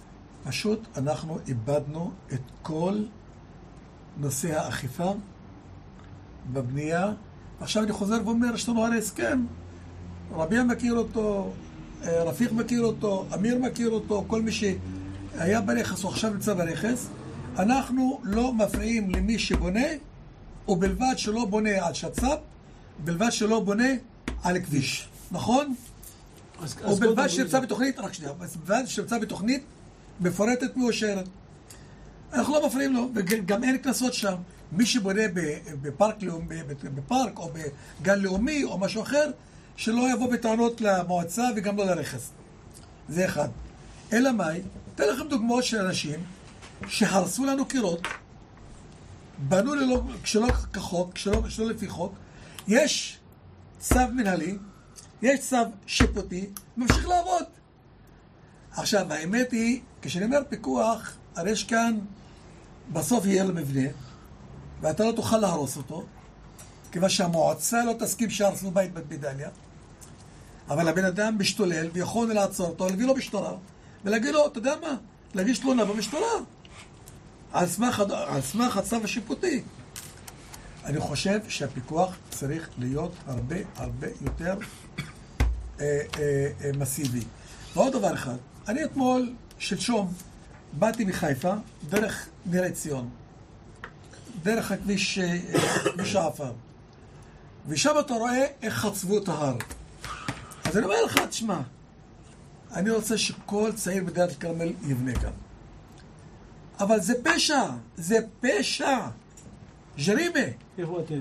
פשוט אנחנו איבדנו את כל נושא האכיפה בבנייה. עכשיו אני חוזר ואומר, יש לנו הרי הסכם. רביע מכיר אותו, רפיק מכיר אותו, אמיר מכיר אותו, כל מי שהיה ברכס או עכשיו נמצא ברכס. אנחנו לא מפריעים למי שבונה, ובלבד שלא בונה על שצ"פ, בלבד שלא בונה על כביש. נכון? ובלבד שנמצא בתוכנית, רק שנייה, בלבד שנמצא בתוכנית מפורטת מאושרת. אנחנו לא מפריעים לו, וגם אין כנסות שם. מי שבונה בפארק או בגן לאומי או משהו אחר, שלא יבוא בטענות למועצה וגם לא לרכס. זה אחד. אלא מאי, תן לכם דוגמאות של אנשים שהרסו לנו קירות, בנו שלא כחוק, שלא לפי חוק, יש צו מנהלי, יש צו שיפוטי, ממשיך לעבוד. עכשיו, האמת היא, כשאני אומר פיקוח, הרי יש כאן, בסוף יהיה למבנה, ואתה לא תוכל להרוס אותו, כיוון שהמועצה לא תסכים שהרסנו בית בדליה, אבל הבן אדם משתולל, ויכולנו לעצור אותו, להביא לו משטרה, ולהגיד לו, אתה יודע מה? להגיש תלונה במשטרה, על סמך הצו השיפוטי. אני חושב שהפיקוח צריך להיות הרבה הרבה יותר מסיבי. ועוד דבר אחד, אני אתמול, שלשום, באתי מחיפה, דרך ניר ציון, דרך הכביש העפר, ושם אתה רואה איך חצבו את ההר. אז אני אומר לך, תשמע, אני רוצה שכל צעיר בדלית אל-כרמל יבנה כאן. אבל זה פשע, זה פשע. ג'רימה. איפה אתם?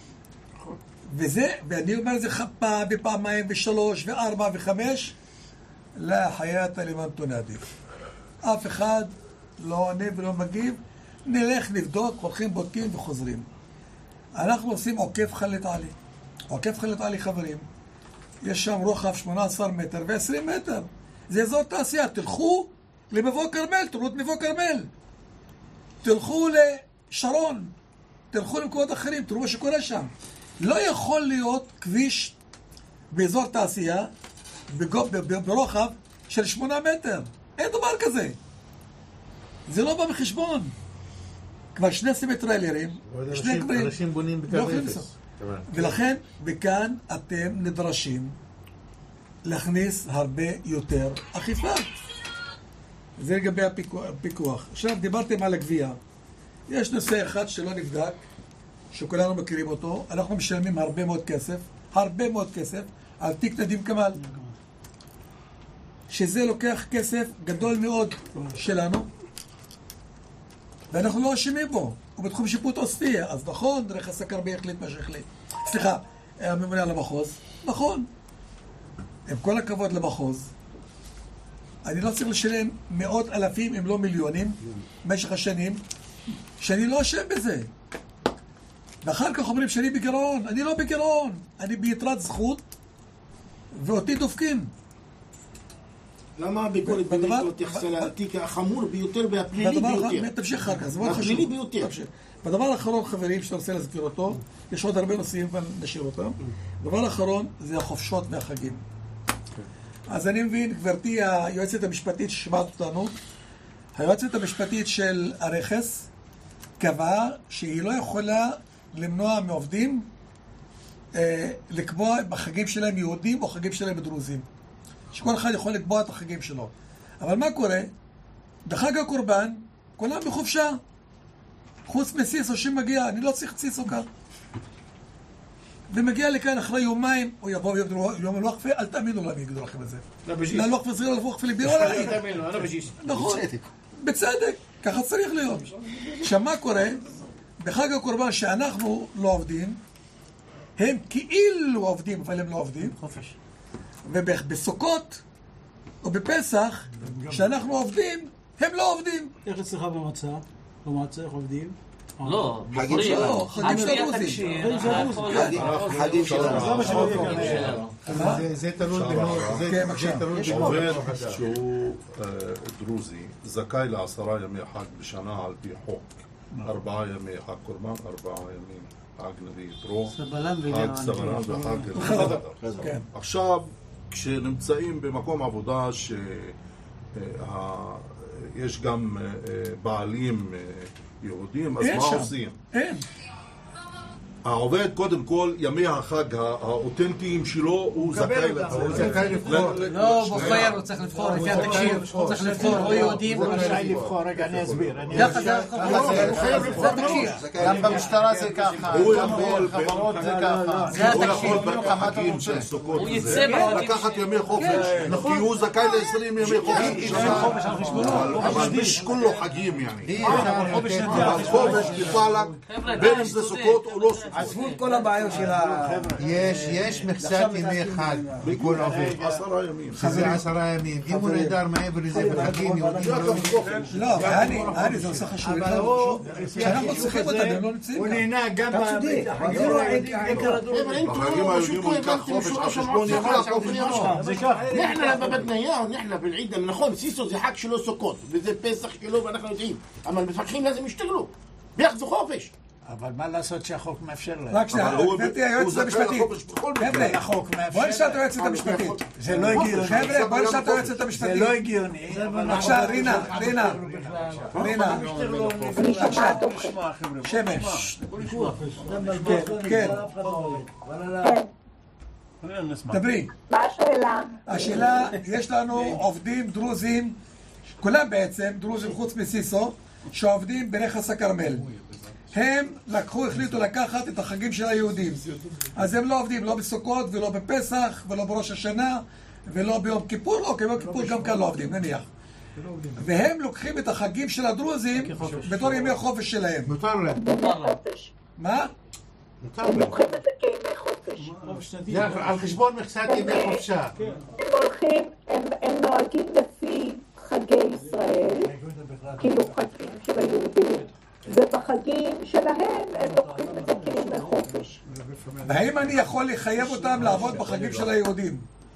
ואני אומר זה פעם ופעמיים ושלוש וארבע וחמש, לא חיית לימן תונדי. אף אחד לא עונה ולא מגיב. נלך נבדוק, הולכים בודקים וחוזרים. אנחנו עושים עוקף חלית עלי. עוקף חלית עלי, חברים, יש שם רוחב 18 מטר ו-20 מטר. זה אזור תעשייה. תלכו למבוא כרמל, תראו את מבוא כרמל. תלכו לשרון, תלכו למקומות אחרים, תראו מה שקורה שם. לא יכול להיות כביש באזור תעשייה ברוחב של 8 מטר. אין דבר כזה. זה לא בא בחשבון. כבר שני סמטריילרים, שני גברים. אנשים בונים בקו אפס. ולכן, וכאן אתם נדרשים להכניס הרבה יותר אכיפה. זה לגבי הפיקוח. עכשיו, דיברתם על הגבייה. יש נושא אחד שלא נבדק, שכולנו מכירים אותו. אנחנו משלמים הרבה מאוד כסף, על תיק נדים כמל. שזה לוקח כסף גדול מאוד שלנו, ואנחנו לא אשמים בו. הוא בתחום שיפוט עוספיה. אז נכון, רכס הכרמל החליט מה שהחליט. סליחה, הממונה על המחוז. נכון. עם כל הכבוד למחוז, אני לא צריך לשלם מאות אלפים, אם לא מיליונים, במשך השנים, שאני לא אשם בזה. ואחר כך אומרים שאני בגירעון. אני לא בגירעון. אני ביתרת זכות, ואותי דופקים. למה הביקורת באמת לא תחסה לתיק החמור ביותר והפלילי ביותר? תמשיך אחר כך, זה מאוד חשוב. הפלילי ביותר. בדבר האחרון, חברים, שאתה רוצה להזכיר אותו, יש עוד הרבה נושאים, אבל נשאיר אותם. דבר האחרון זה החופשות והחגים. אז אני מבין, גברתי היועצת המשפטית ששמעת אותנו, היועצת המשפטית של הרכס קבעה שהיא לא יכולה למנוע מעובדים לקבוע בחגים שלהם יהודים או חגים שלהם דרוזים. שכל אחד יכול לקבוע את החגים שלו. אבל מה קורה? בחג הקורבן, כולם בחופשה. חוץ מסיסו שמגיע, אני לא צריך סיסו כאן. ומגיע לכאן אחרי יומיים, או יבוא יום הלוח, אל תאמינו להם, יגידו לכם את זה. ללוח וזריר ללוח פיליבירו להגיד. נכון, בצדק, ככה צריך להיות. עכשיו מה קורה? בחג הקורבן שאנחנו לא עובדים, הם כאילו עובדים, אבל הם לא עובדים. חופש. ובסוכות, או בפסח, שאנחנו עובדים, הם לא עובדים. איך אצלך במועצה? במועצה איך עובדים? לא, חגים שלנו. חגים של הדרוזים. חגים שלנו. זה תלוי בנו. עובד שהוא דרוזי, זכאי ל10 ימי חג בשנה על פי חוק. 4 ימי חג קורבן, 4 ימים חג נביא יתרו, חג סבלן וחג חדר. עכשיו, כשנמצאים במקום עבודה יש גם בעלים יהודים, אז מה עושים? אין. העובד, קודם כל, ימי החג האותנטיים שלו, הוא זכאי לבחור. לא בוחר, הוא צריך לבחור, לפי התקשי"ר, הוא צריך לבחור או יהודים או רשאי לבחור, רגע, אני אסביר. גם במשטרה זה ככה, גם בחברות זה ככה. הוא יכול בחגים של סוכות לקחת ימי חופש, כי הוא זכאי ל-20 ימי חופש. אבל מש כולו חגים, יעני. אבל חופש בפעלק, בין אם זה סוכות או לא סוכות. עזבו את כל הבעיות של ה... יש מכסת ימי חג בכל עובד. 10 ימים. שזה 10 ימים. אם הוא נהדר מעבר לזה בחגים יהודים לא, אני זה עושה חשוב. שאנחנו צריכים אותם, הם לא נמצאים. הוא נהנה גם... אתה צודק. בחגים היהודים הוא ייקח חופש על חשבון ימי החופש. נحن بدنا اياه نحن بالعيد נכון, סיסו זה חג שלו סוכות וזה פסח שלו ואנחנו יודעים, אבל מפקחים לזה ישתגלו ביחדו חופש. אבל מה לעשות שהחוק מאפשר להם? רק שנייה, גברתי היועצת המשפטית. החוק מאפשר. בואי נשאל את היועצת המשפטית. זה לא הגיוני. חבר'ה, בואי נשאל את היועצת המשפטית. זה לא הגיוני. עכשיו, רינה. עכשיו, שמש. כן. דברי. מה השאלה? השאלה, יש לנו עובדים דרוזים, כולם בעצם, דרוזים חוץ מסיסו, שעובדים בנכס הכרמל. הם החליטו לקחת את החגים של היהודים. אז הם לא עובדים לא בסוכות ולא בפסח ולא בראש השנה ולא ביום כיפור, לא, כי ביום כיפור גם כאן לא עובדים, נניח. והם לוקחים את החגים של הדרוזים בתור ימי החופש שלהם. מותר להם. מה? מותר להם. לוקחים את זה כימי חופש. זה על חשבון מכסת ימי חופשה. הם הולכים, הם נוהגים לפי חגי ישראל, כאילו חגים של היהודים. ובחגים שלהם הם לוקחים את זה כימי חופש. והאם אני יכול לחייב אותם לעבוד בחגים של היהודים?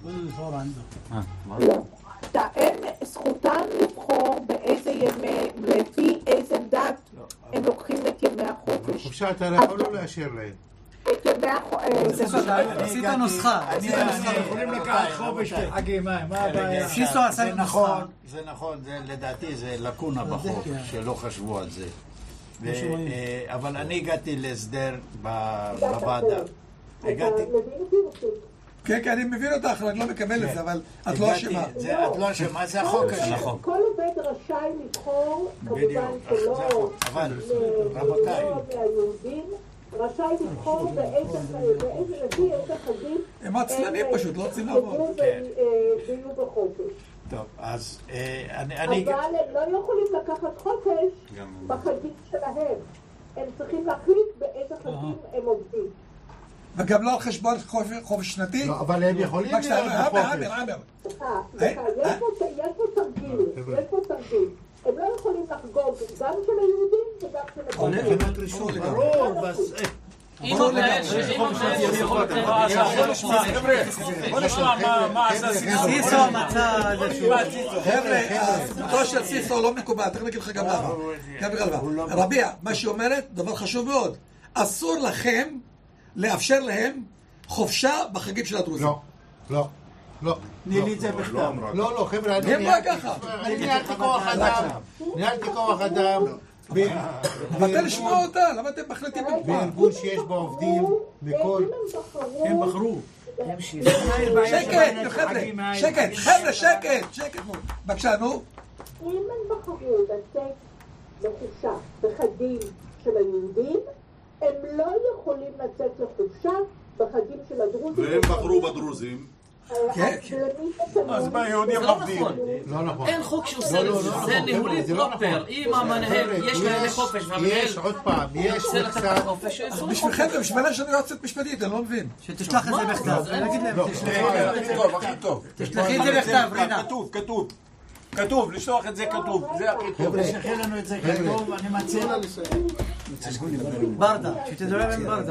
לא. הם זכותם לבחור באיזה ימי, לפי איזה דת הם לוקחים את ימי החופש. חופשה אתה לא יכול לאשר להם. את ימי החופש. עשית נוסחה. יכולים לקחת חופש בחגים, מה הבעיה? סיסו עשה נוסחה. זה נכון, לדעתי זה לקונה בחוק, שלא חשבו על זה. אבל אני הגעתי להסדר בוועדה. הגעתי... כן, אני מבין אותך, אני לא מקבל את זה, אבל את לא אשמה. את לא אשמה, זה החוק הזה. כל עובד רשאי לבחור, כמובן שלא מהיהודים, רשאי לבחור לפי איזה חגים הם עצלנים פשוט, לא רוצים לעבוד. ויהיו בחופש. טוב, אז אבל הם לא יכולים לקחת חופש בחגים שלהם. הם צריכים להחליט באיזה חגים הם עובדים. וגם לא על חשבון חופש שנתי? לא, אבל הם יכולים להיות בחופש. יש פה תרגיל. הם לא יכולים לחגוג גם של היהודים וגם של היהודים. ברור, בס... בוא נשמע מה עשה סיסו המצא חבר'ה, זכותו של סיסו לא מקובל, תכף נגיד לך גם למה. רביע, מה שהיא אומרת, דבר חשוב מאוד, אסור לכם לאפשר להם חופשה בחגים של הדרוזים. לא. נילי את זה בכתב. לא, חבר'ה, הם לא ככה. אני ניהלתי כוח אדם. ואתה לשמוע אותה, למה אתם מחליטים? בארגון שיש בו עובדים מכל... הם בחרו. שקט. בבקשה, נו. אם הם בחרו לצאת לחופשה בחגים של היהודים, הם לא יכולים לצאת לחופשה בחגים של הדרוזים. והם בחרו בדרוזים. אז מה, יהודים עובדים? לא נכון. אין חוק שעושה את זה, זה ניהולי פרופר. אם המנהל, יש להם חופש והמנהל... יש עוד פעם, יש מכסת... בשבילכם, בשבילה שאני יועצת משפטית, אני לא מבין. שתשלח את זה בכתב. הכי טוב. תשלחי את זה בכתב, רינה. כתוב, לשלוח את זה כתוב. זה הכי טוב. תשלחי לנו את זה כתוב, אני מציע לה לסיים. ברדה, שתדבר עם ברדה.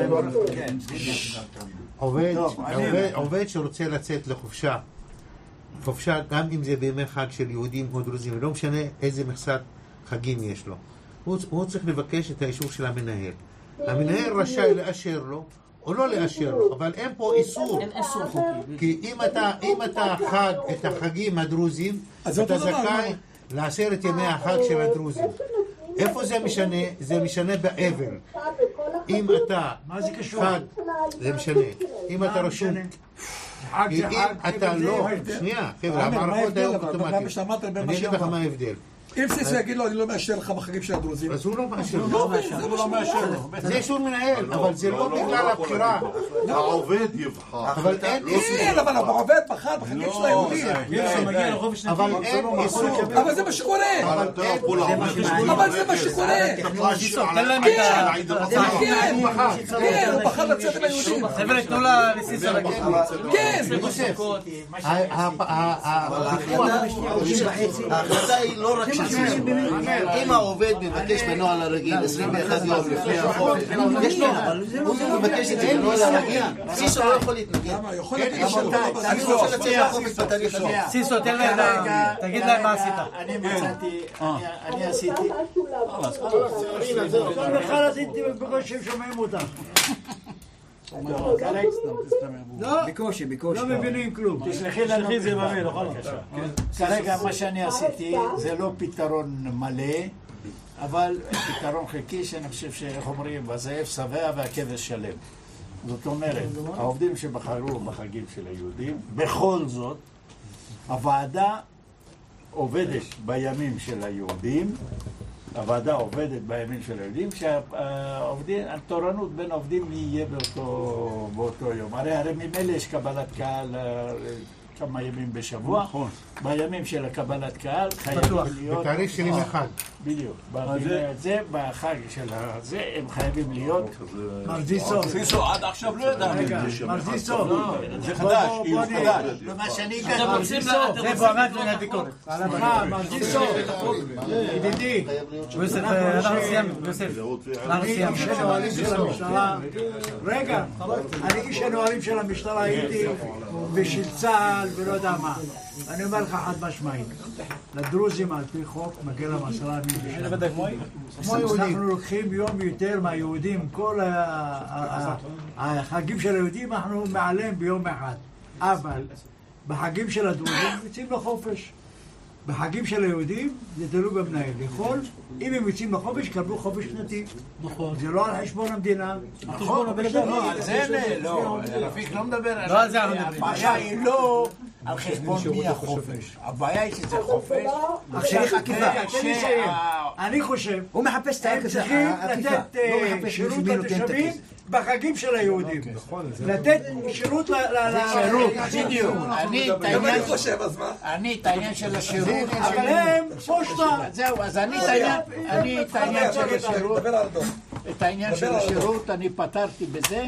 עובד שרוצה לצאת לחופשה, חופשה גם אם זה בימי חג של יהודים או דרוזים, לא משנה איזה מכסת חגים יש לו, הוא צריך לבקש את האישור של המנהל. המנהל רשאי לאשר לו או לא לאשר לו, אבל אין פה איסור. אין איסור חוקי. כי אם אתה חג את החגים הדרוזים, אתה זכאי לעשרת ימי החג של הדרוזים. איפה זה משנה? זה משנה באבל. אם אתה חג, זה משנה. אם אתה רשום, אם אתה לא, שנייה, חבר'ה, המערכות היום אוטומטיות. אני אגיד לך מה ההבדל. אם סיסו יגיד לו, אני לא מאשר לך בחגים של הדרוזים. אז הוא לא מאשר. הוא לא מאשר. זה אישור מנהל, אבל זה לא בגלל הבחירה. העובד יבחר. אבל אין איסור. אבל העובד בחר בחגים של היהודים. אבל אין איסור. אבל זה מה שקורה. אבל זה מה שקורה. כן, הוא בחר לצאת עם היהודים. חבר'ה, תנו לה לסיסו להגיד. כן. ההחלטה היא לא רק של סיסו. אם העובד מבקש בנוהל הרגיל 21 יום לפני החוק, יש נוהל, הוא מבקש את זה בנוהל הרגיל, סיסו לא יכול להתנגד. אני רוצה לצאת לחופש בתהליך הזה. סיסו, תגיד להם מה עשית. אני עשיתי... בכלל עשיתי בקושי שהם שומעים אותך. בקושי. לא מבינים כלום. תסלחי לנו, זה מבין, כרגע מה שאני עשיתי זה לא פתרון מלא, אבל פתרון חלקי שאני חושב שאיך אומרים, והזאב שבע והכבש שלם. זאת אומרת, העובדים שבחרו בחגים של היהודים, בכל זאת, הוועדה עובדת בימים של היהודים, הוועדה עובדת בימים של היהודים, שהתורנות בין עובדים יהיה באותו יום. הרי ממילא יש קבלת קהל כמה ימים בשבוע. בימים של הקבלת קהל חייבים להיות... בתאריך של יום אחד. בדיוק. זה בחג של זה, הם חייבים להיות... מרזיסו, עד עכשיו לא ידענו. מרזיסו. זה חדש, איום חדש. ומה שאני מרזיסו, ידידי. יוסף, אנחנו סיימנו. רגע, אני איש הנוהלים של המשטרה הייתי ושל צה"ל ולא יודע מה. אני אומר לך חד משמעית, לדרוזים על פי חוק מגיע להם 10 ימים בשנה. אנחנו לוקחים יום יותר מהיהודים, כל החגים של היהודים אנחנו מעליהם ביום אחד. אבל בחגים של הדרוזים יוצאים לחופש. בחגים של היהודים זה תלוי במנהל. יכול, אם הם יוצאים לחופש, קבלו חופש שנתי. זה לא על חשבון המדינה. נכון, לא, על זה לא. רפיק לא מדבר על לא על זה אנחנו מדברים. הבעיה היא לא על חשבון מי החופש. הבעיה היא שזה חופש. אני חושב, הוא מחפש את העקב. צריכים לתת שירות לתושבים בחגים של היהודים. לתת שירות שירות, בדיוק. אני את העניין של השירות. אבל הם פושטה. זהו, אז אני את העניין של השירות אני פתרתי בזה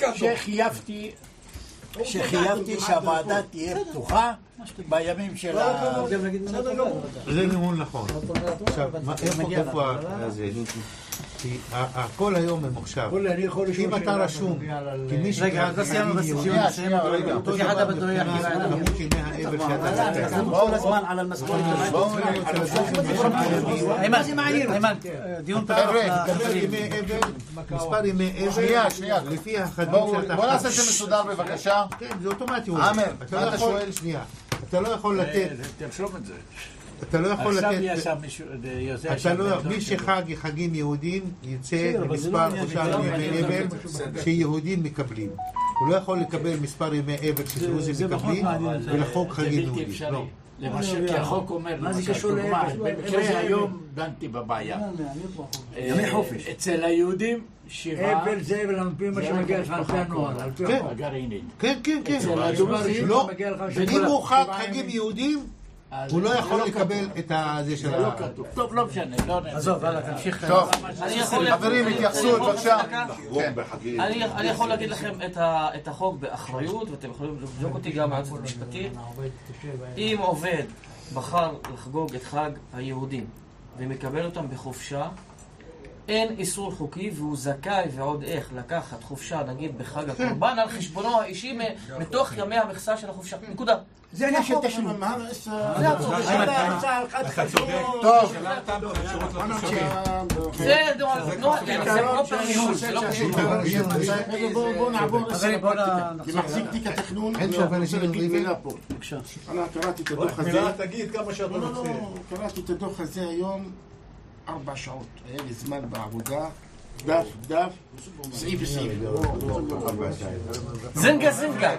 שחייבתי שהוועדה תהיה פתוחה בימים של זה ניהול נכון. עכשיו, איפה זה? כי הכל היום ממוחשב. אם אתה רשום, כי מי שכאן אותו דבר מבחינת כמות ימי האבל שאתה כל הזמן על המשכורת. דיון מספר ימי אבל לפי החגים שאתה... בוא נעשה את זה מסודר בבקשה. כן, זה אוטומטי. עמר, אתה שואל? שנייה. אתה לא יכול לתת... תרשום את זה. אתה לא יכול לתת... עכשיו מי שחג חגים יהודים יצא למספר שאר ימי אבל שיהודים מקבלים. הוא לא יכול לקבל מספר ימי אבל שדרוזים מקבלים ולחוק חגים יהודים. למשל, כי החוק אומר, במקרה היום דנתי בבעיה. ימי חופש. אצל היהודים 7... אבל זה ולמפי מה שמגיע לך על פי הנוהל, על פי החוק. הגרעינית. כן. אצל הדרוזים אם הוא חג חגים יהודים הוא לא יכול לקבל את זה של לא כתוב. טוב, לא משנה. עזוב, תמשיך. טוב, חברים, התייחסות, בבקשה. אני יכול להגיד לכם את החוק באחריות, ואתם יכולים לבדוק אותי גם מהיועצת המשפטית. אם עובד בחר לחגוג את חג היהודים ומקבל אותם בחופשה, אין איסור חוקי והוא זכאי ועוד איך לקחת חופשה, נגיד בחג הקורבן, על חשבונו האישי מתוך ימי המכסה של החופשה. נקודה. זה עניין של תשלום. טוב. בואו נעבור למחזיק תיק התכנון. אני רוצה להגיד מילה פה. אני קראתי את הדוח הזה. תגיד כמה שאתה רוצה. קראתי את הדוח הזה היום 4 שעות. היה לי זמן בעבודה. דף, סעיף וסעיף. זינגה.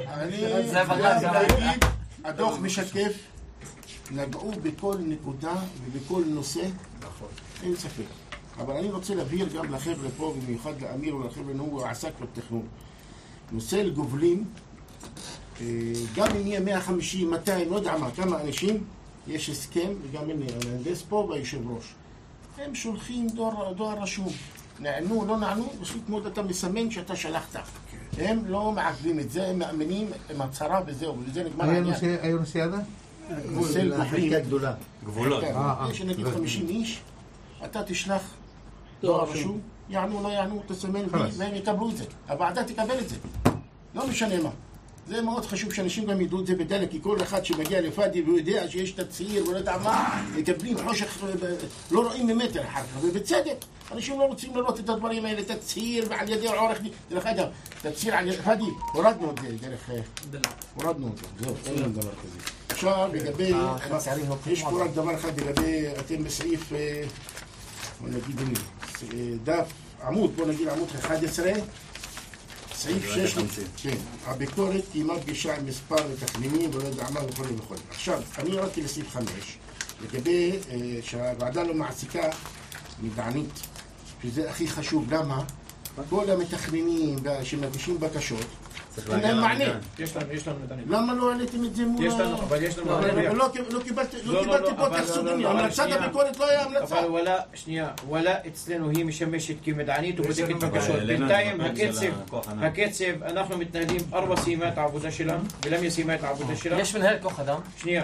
הדוח משקף, נגעו בכל נקודה ובכל נושא, אין ספק. אבל אני רוצה להבהיר גם לחבר'ה פה, במיוחד לאמיר ולחבר'ה הוא עסק בתכנון. נושא לגובלים, גם אם יהיה 150, 200, לא יודע מה, כמה אנשים, יש הסכם, וגם הנה, המהנדס פה והיושב ראש. הם שולחים דואר רשום. נענו, לא נענו, פשוט מאוד אתה מסמן שאתה שלחת. הם לא מעכבים את זה, הם מאמינים עם הצהרה וזהו, וזה נגמר העניין. היו נושא ידע? נושא גבולים. גבולות. יש נגיד 50 איש, אתה תשלח דואר רשום, יענו, לא יענו, תסמן והם יקבלו את זה. הוועדה תקבל את זה. לא משנה מה. זה מאוד חשוב שאנשים גם ידעו את זה בדלק, כי כל אחד שמגיע לפאדי והוא יודע שיש תצהיר ולא יודע מה, מקבלים חושך, לא רואים ממטר אחר כך, ובצדק. אנשים לא רוצים לראות את הדברים האלה, תצהיר ועל ידי עורך דין. דרך אגב, תצהיר על ידי פאדי, הורדנו את זה דרך... הורדנו את זה, זהו, אין לנו דבר כזה. עכשיו, לגבי... יש פה רק דבר אחד לגבי, אתם בסעיף, בוא נגיד, דף, עמוד, בוא נגיד עמוד 11, סעיף 6, כן, הביקורת קיימה פגישה עם מספר מתכננים ולא יודע מה וכו' וכו'. עכשיו, אני יורדתי לסעיף 5, לגבי שהוועדה לא מעסיקה מדענית, שזה הכי חשוב. למה? כל המתכננים שמגישים בקשות, אין להם מענה. יש לנו מדענית. למה לא העליתם את זה מול... יש לנו, אבל יש לנו... לא קיבלתי פה התייחסות, המלצת הביקורת לא היה המלצה. אבל וואלה אצלנו היא משמשת כמדענית ובודקת בקשות. בינתיים הקצב, אנחנו מתנהלים 4 סיימה את העבודה שלה, ולם סיימה את העבודה שלה. יש מנהל כוח אדם? שנייה.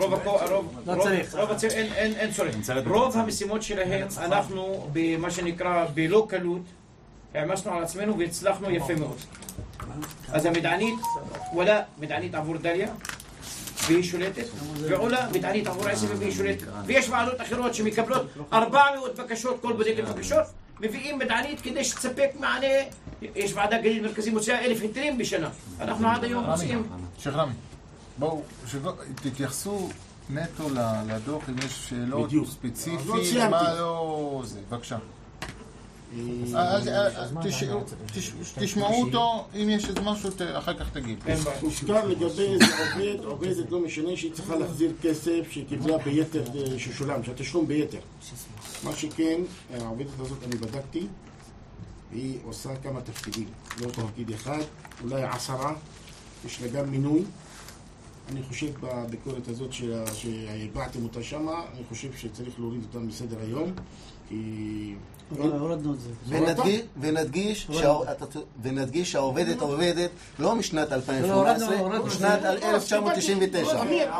רוב המשימות שלהם אנחנו במה שנקרא בלא קלות העמסנו על עצמנו והצלחנו יפה מאוד. אז המדענית, וואלה מדענית עבור דליה והיא שולטת, ועולה מדענית עבור עסק והיא שולטת, ויש ועדות אחרות שמקבלות 400 בקשות, כל בודקת בקשות, מביאים מדענית כדי שתספק מענה. יש ועדה גליל מרכזי מוציאה 1,000 היתרים בשנה, אנחנו עד היום מוציאים. שייח' רמי, בואו תתייחסו נטו לדוח אם יש שאלות ספציפיות, מה לא זה, בבקשה. תשמעו אותו, אם יש איזה משהו אחר כך תגיד. הוזכר לגבי איזה עובדת, לא משנה שהיא צריכה להחזיר כסף שקיבלה ביתר ששולם, שהתשלום ביתר. מה שכן, העובדת הזאת אני בדקתי, והיא עושה כמה תפקידים, לא תפקיד אחד, אולי 10, יש לה גם מינוי. אני חושב בביקורת הזאת שהבעתם אותה שמה, אני חושב שצריך להוריד אותה מסדר היום, כי... ונדגיש שהעובדת לא משנת 2018, משנת 1999.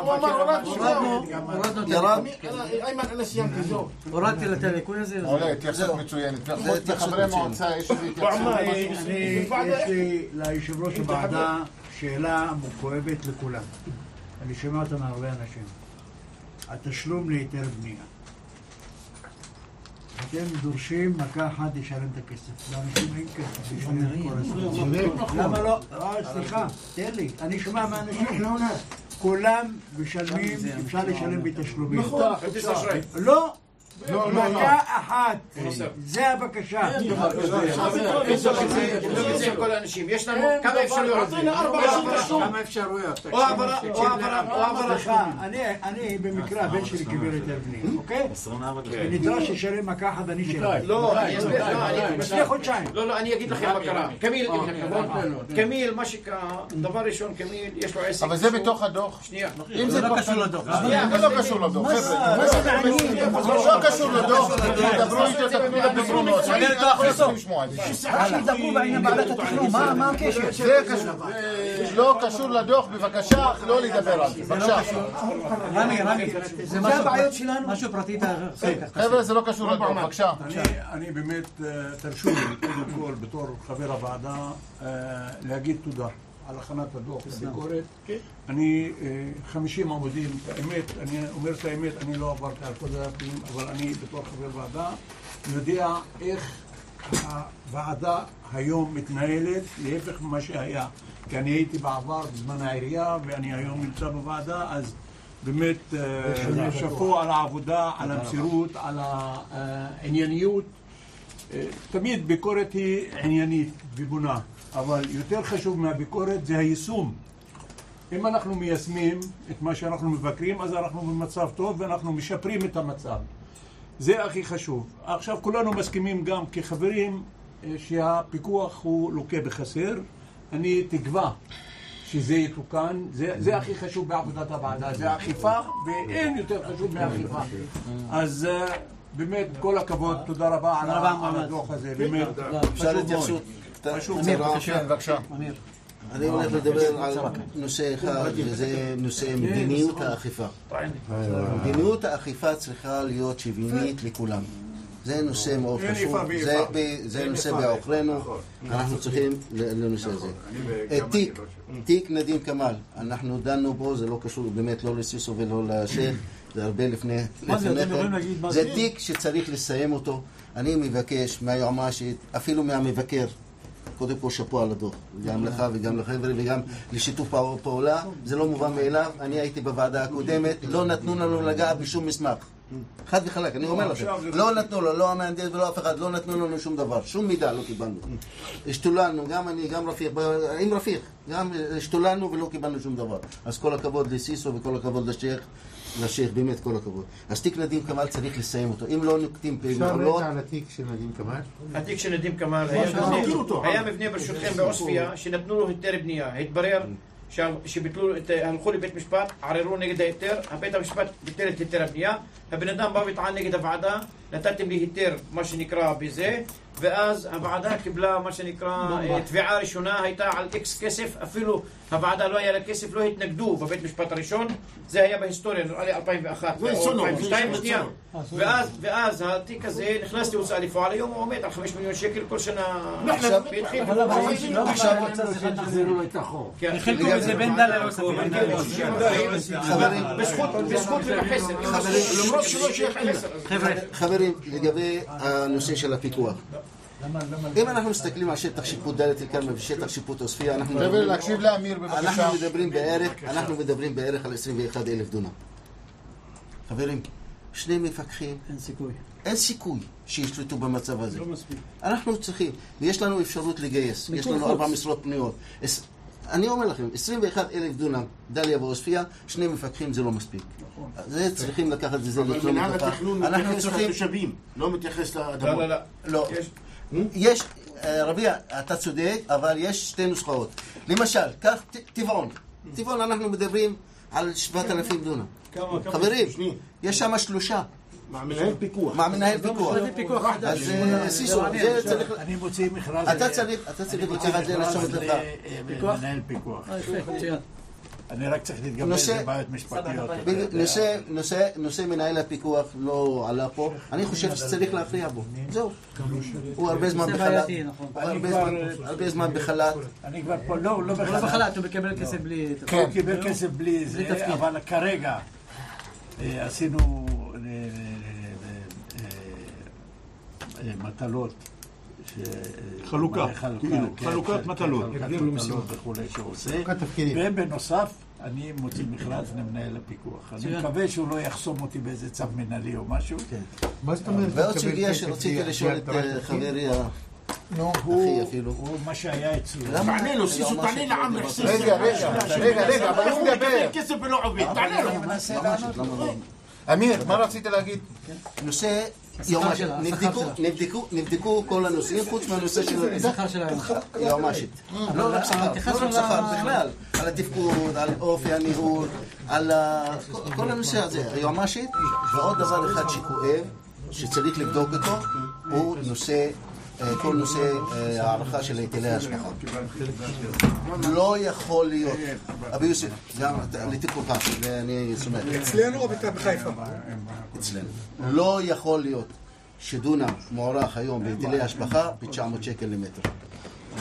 הורדתי לטליקוי הזה. עולה, התייחסות מצוינת. לחברי מועצה יש לי התייחסות. יש לי ליושב ראש הוועדה שאלה כואבת לכולם. אני שומע אותה מהרבה אנשים. התשלום להיתר בנייה. אתם דורשים מכה אחת לשלם את הכסף. לאנשים אין כסף לשלם את כל הסוף. למה לא? סליחה, תן לי. אני שומע מהאנשים, כולם משלמים, אפשר לשלם בתשלומים. נכון, לא. מכה אחת, זה הבקשה. יש לנו כמה אפשרויות. כמה אפשרויות. או העברה. אני במקרה הבן שלי קיבל היתר בנייה, אוקיי? נדרש לשלם מכה אחת, אני שלם. לא, אני אסביר. לפני חודשיים. לא, אני אגיד לכם מה קרה. קמיל, מה שקרה, דבר ראשון, קמיל, יש לו עסק. אבל זה בתוך הדוח. שנייה. אם זה לא קשור לדוח. זה לא קשור לדוח, חבר'ה. קשור לדוח, תדברו איתו, תתנו לפתרונות. שידברו בעניין בעלת התכנון, מה הקשר? זה לא קשור לדוח, בבקשה, לא לדבר על זה. בבקשה. רמי, זה הבעיות שלנו. משהו פרטי. חבר'ה, זה לא קשור לדוח, בבקשה. אני באמת, תרשו לי, קודם כל, בתור חבר הוועדה, להגיד תודה על הכנת הדוח לביקורת. אני 50 עמודים, האמת, אני אומר את האמת, אני לא עברתי על כל הדפים, אבל אני בתור חבר ועדה יודע איך הוועדה היום מתנהלת, להפך ממה שהיה. כי אני הייתי בעבר בזמן העירייה, ואני היום נמצא בוועדה, אז באמת שפו על העבודה, על המסירות, על הענייניות. תמיד ביקורת היא עניינית ובונה, אבל יותר חשוב מהביקורת זה היישום. אם אנחנו מיישמים את מה שאנחנו מבקרים, אז אנחנו במצב טוב ואנחנו משפרים את המצב. זה הכי חשוב. עכשיו כולנו מסכימים גם כחברים שהפיקוח הוא לוקה בחסר. אני תקווה שזה יתוקן. זה הכי חשוב בעבודת הוועדה, זה האכיפה, ואין יותר חשוב מהאכיפה. אז באמת כל הכבוד, תודה רבה על הדוח הזה, באמת אפשר התייחסות? בבקשה. אני הולך לדבר על נושא אחד, וזה נושא מדיניות האכיפה. מדיניות האכיפה צריכה להיות שוויונית לכולם. זה נושא מאוד חשוב, זה נושא בעוכרינו, אנחנו צריכים לנושא הזה. תיק נדים כמאל, אנחנו דנו בו, זה לא קשור באמת לא לסיסו ולא לשייך, זה הרבה לפני זה תיק שצריך לסיים אותו. אני מבקש מהיועמ"שית, אפילו מהמבקר, קודם כל שפו על הדוח, גם לך וגם לחבר'ה וגם לשיתוף פעולה, זה לא מובן מאליו. אני הייתי בוועדה הקודמת, לא נתנו לנו לגעת בשום מסמך, חד וחלק, אני אומר לכם, לא נתנו לו, לא המהנדס ולא אף אחד, לא נתנו לנו שום דבר, שום מידע לא קיבלנו. השתוללנו, גם אני, גם רפיק, עם רפיק, גם השתוללנו ולא קיבלנו שום דבר. אז כל הכבוד לסיסו וכל הכבוד לשייך, באמת כל הכבוד. אז תיק נדים כמאל צריך לסיים אותו. אם לא נוקטים פעולות... אפשר רקע על התיק של נדים כמאל? התיק של נדים כמאל היה מבנה ברשותכם בעוספיה שנתנו לו היתר בנייה. התברר שביטלו, הלכו לבית משפט, ערערו נגד ההיתר, בית המשפט ביטל את היתר הבנייה, הבן אדם בא וטען נגד הוועדה, נתתם לי היתר, מה שנקרא בזה, ואז הוועדה קיבלה מה שנקרא תביעה ראשונה, הייתה על איקס כסף, אפילו הוועדה לא היה לה כסף, לא התנגדו בבית משפט הראשון, זה היה בהיסטוריה, נראה לי 2001 או 2002 שנייה, ואז התיק הזה נכנס להוצאה לפועל, היום הוא עומד על 5 מיליון שקל כל שנה, והתחיל חלקו בזה בין דל לעוספיה. בזכות ובחסר, למרות שלא שייך חסר. חברים, לגבי הנושא של הפיקוח, אם אנחנו מסתכלים על שטח שיפוט דאלית אל-כרמל ושטח שיפוט עוספיה, אנחנו מדברים בערך על 21,000 דונם. חברים, שני מפקחים, אין סיכוי שישלטו במצב הזה. אנחנו צריכים, ויש לנו אפשרות לגייס, יש לנו 4 משרות פנויות. אני אומר לכם, 21,000 דונם, דליה ועוספיה, 2 מפקחים זה לא מספיק. זה צריכים לקחת את זה לתלום מנהל התכנון מתייחס לתושבים, לא מתייחס לאדמות. לא. יש, רביע, אתה צודק, אבל יש 2 נוסחאות. למשל, כך טבעון. טבעון אנחנו מדברים על 7,000 דונם. חברים, יש שם 3. מנהל פיקוח. מנהל פיקוח. אז סיסו, זה צריך... אני מוציא מכרז... אתה צריך לקחת את זה לשבת לך. מנהל פיקוח. אני רק צריך להתגבר לבעיות משפטיות. נושא מנהל הפיקוח לא עלה פה. אני חושב שצריך להכריע בו. זהו. הוא הרבה זמן בחל"ת. אני כבר פה, לא בחל"ת, הוא מקבל כסף בלי... הוא קיבל כסף בלי זה, אבל כרגע עשינו מטלות. חלוקת מטלות וכולי שעושה, ובנוסף אני מוציא מכרז למנהל הפיקוח. אני מקווה שהוא לא יחסום אותי באיזה צו מנהלי או משהו. ועוד סוגיה שרציתי לשאול את חברי אחי אפילו, מה שהיה אצלו. תענה לו, סיסו, תענה לעם מחסיס. רגע, אבל הוא מדבר. כסף ולא עובד, תענה לו. אמיר, מה רצית להגיד? נושא נבדקו כל הנושאים חוץ מהנושא של היועמ"שית. לא שכר בכלל, על התפקוד, על אופי הניהול, על כל הנושא הזה. היועמ"שית, ועוד דבר אחד שכואב, שצריך לבדוק אותו, הוא כל נושא הערכה של היטלי ההשבחה. לא יכול להיות, אבי יוסף, גם לתיקונך, ואני סומך. אצלנו או בחיפה? אצלנו. לא יכול להיות שדונם מוערך היום בהיטלי השבחה ב-900 שקל למטר.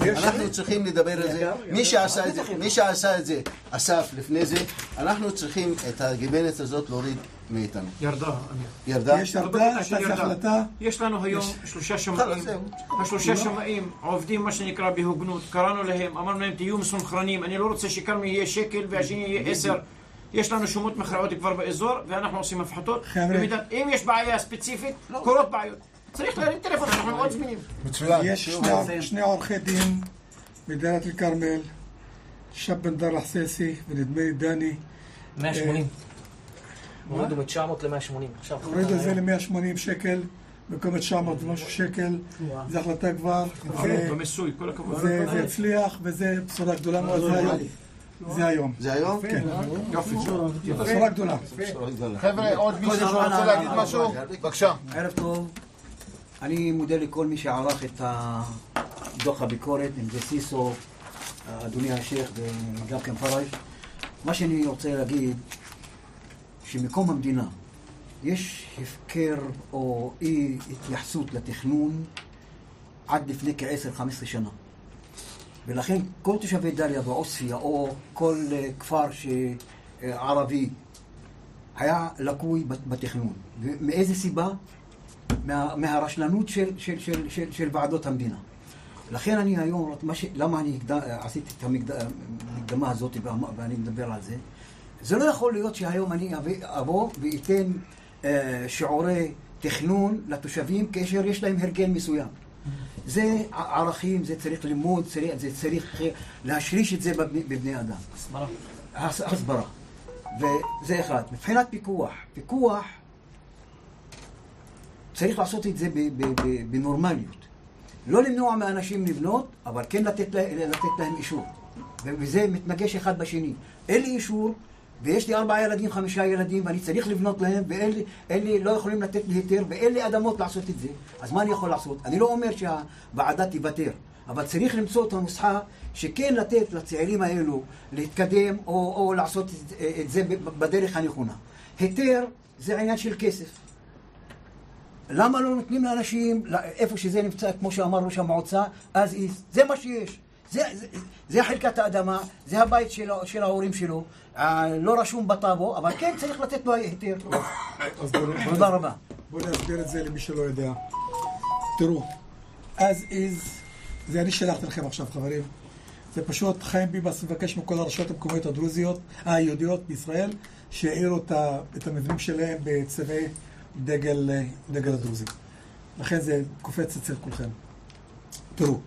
אנחנו צריכים לדבר על זה. מי שעשה את זה, אסף לפני זה, אנחנו צריכים את הגיבנת הזאת להוריד מאיתנו. ירדה? יש החלטה. יש לנו היום 3 שמאים. השלושה שמאים עובדים מה שנקרא בהוגנות. קראנו להם, אמרנו להם תהיו מסונכרנים. אני לא רוצה שכרמי יהיה שקל והשני יהיה 10. יש לנו שומות מכרעות כבר באזור ואנחנו עושים הפחתות. אם יש בעיה ספציפית, קורות בעיות. צריך להרים טלפון, אנחנו מאוד זמינים. יש שני עורכי דין בדאלית אל-כרמל, שב בן דר לחססי ונדמה לי דני. 180. הורידו מ-900 ל-180. הורידו את זה ל-180 שקל, במקום 900 ומשהו שקל. זו החלטה כבר. במיסוי, כל הכבוד. זה הצליח וזה בשורה גדולה מאוד. זה היום. זה היום? כן. יופי. בשורה גדולה. חבר'ה, עוד מישהו שרוצה להגיד משהו? בבקשה. ערב טוב. אני מודה לכל מי שערך את דוח הביקורת, אם זה סיסו, אדוני השייח וגם כן פרש. מה שאני רוצה להגיד, שמקום המדינה יש הפקר או אי התייחסות לתכנון עד לפני כ-10-15 שנה. ולכן כל תושבי דליה ועוספיא או כל כפר ערבי היה לקוי בתכנון. ומאיזה סיבה? מהרשלנות של ועדות המדינה. לכן אני היום, למה אני עשיתי את המקדמה הזאת ואני מדבר על זה? זה לא יכול להיות שהיום אני אבוא ואתן שיעורי תכנון לתושבים כאשר יש להם הרגל מסוים. זה ערכים, זה צריך לימוד, זה צריך להשריש את זה בבני אדם. הסברה. וזה אחד. מבחינת פיקוח צריך לעשות את זה בנורמליות. לא למנוע מאנשים לבנות, אבל כן לתת להם אישור. וזה מתנגש אחד בשני. אין לי אישור, ויש לי 4 ילדים, 5 ילדים, ואני צריך לבנות להם, ואלה לא יכולים לתת לי היתר, ואין לי אדמות לעשות את זה. אז מה אני יכול לעשות? אני לא אומר שהוועדה תיוותר, אבל צריך למצוא את הנוסחה שכן לתת לצעירים האלו להתקדם, או לעשות את זה בדרך הנכונה. היתר זה עניין של כסף. למה לא נותנים לאנשים, איפה שזה נמצא, כמו שאמר ראש המועצה, אז זה מה שיש. זה חלקת האדמה, זה הבית של ההורים שלו, לא רשום בטאבו, אבל כן צריך לתת לו היתר. תודה רבה. בואו נסביר את זה למי שלא יודע. תראו, as is, זה אני שלחתי לכם עכשיו חברים, זה פשוט חיים ביבס מבקש מכל הרשויות המקומיות הדרוזיות, היהודיות בישראל, שהעירו את המבנים שלהם בצבעי דגל הדרוזי. לכן זה קופץ אצל כולכם. תראו,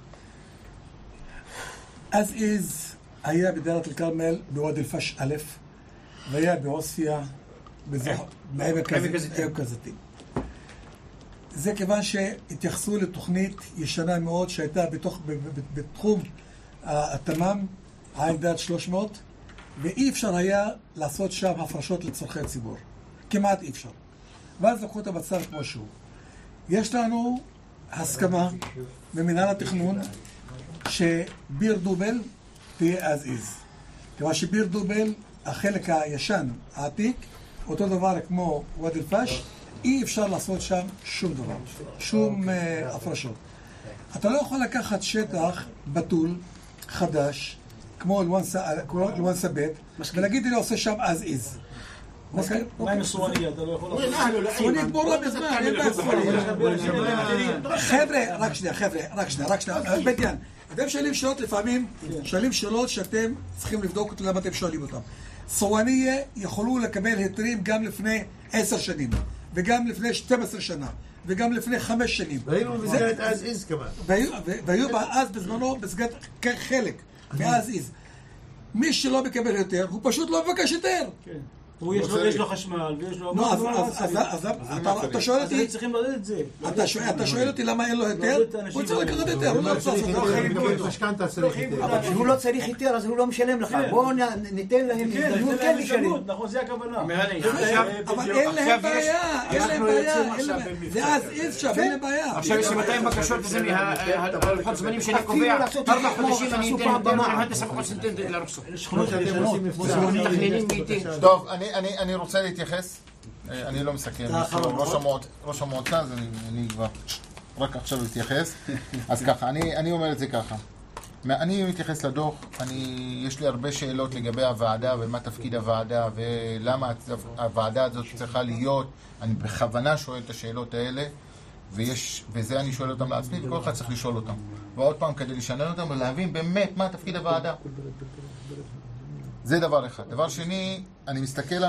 as is היה בדאלית אל-כרמל בוואדי אל-פש א', והיה בעוספיא בעמק הזיתים. זה כיוון שהתייחסו לתוכנית ישנה מאוד שהייתה בתחום התמ"מ, עין 300, ואי אפשר היה לעשות שם הפרשות לצורכי ציבור. כמעט אי אפשר. ואז לקחו את המצב כמו שהוא. יש לנו הסכמה במנהל התכנון שביר דובל תהיה as is. כיוון שביר דובל, החלק הישן, העתיק, אותו דבר כמו ואדי אל-פש, אי אפשר לעשות שם שום דבר, שום הפרשות. אתה לא יכול לקחת שטח בטול, חדש, כמו אל-ונסה בית, ולהגיד לי עושה שם as is. מה עם סואניה? אתה לא יכול... סואניה בורה בזמן, אין בה סואניה. חבר'ה, רק שנייה, בדיין. אתם שואלים שאלות לפעמים, שואלים שאלות שאתם צריכים לבדוק אותם, למה אתם שואלים אותם. סואניה יכולו לקבל היתרים גם לפני 10 שנים, וגם לפני 12 שנה, וגם לפני 5 שנים. והיינו במסגרת אז איז כמעט. והיו אז בזמנו במסגרת חלק, מאז איז. מי שלא מקבל היתר, הוא פשוט לא מבקש היתר. יש לו חשמל, ויש לו... אז אתה שואל אותי... צריכים לדעת את זה. אתה שואל אותי למה אין לו היתר? הוא צריך לקחת היתר, הוא לא צריך היתר. אבל כשהוא לא צריך היתר, אז הוא לא משלם לך. בואו ניתן להם הזדמנות כן לשלם. נכון, זה הכוונה. אבל אין להם בעיה, זה אז אי אפשר, אין להם בעיה. עכשיו יש 200 בקשות, זה מהלוחות זמנים שאני קובע, 4 חודשים אני אתן היתר, מהנדס החודש ניתן לרחסות. טוב, אני רוצה להתייחס, אני לא מסכם, ראש המועצה, אז אני כבר רק עכשיו להתייחס. אז ככה, אני אומר את זה ככה. אני מתייחס לדוח, יש לי הרבה שאלות לגבי הוועדה ומה תפקיד הוועדה ולמה הוועדה הזאת צריכה להיות. אני בכוונה שואל את השאלות האלה, וזה אני שואל אותם לעצמי, וכל אחד צריך לשאול אותם. ועוד פעם כדי לשנן אותם ולהבין באמת מה תפקיד הוועדה. זה דבר אחד. דבר שני, אני מסתכל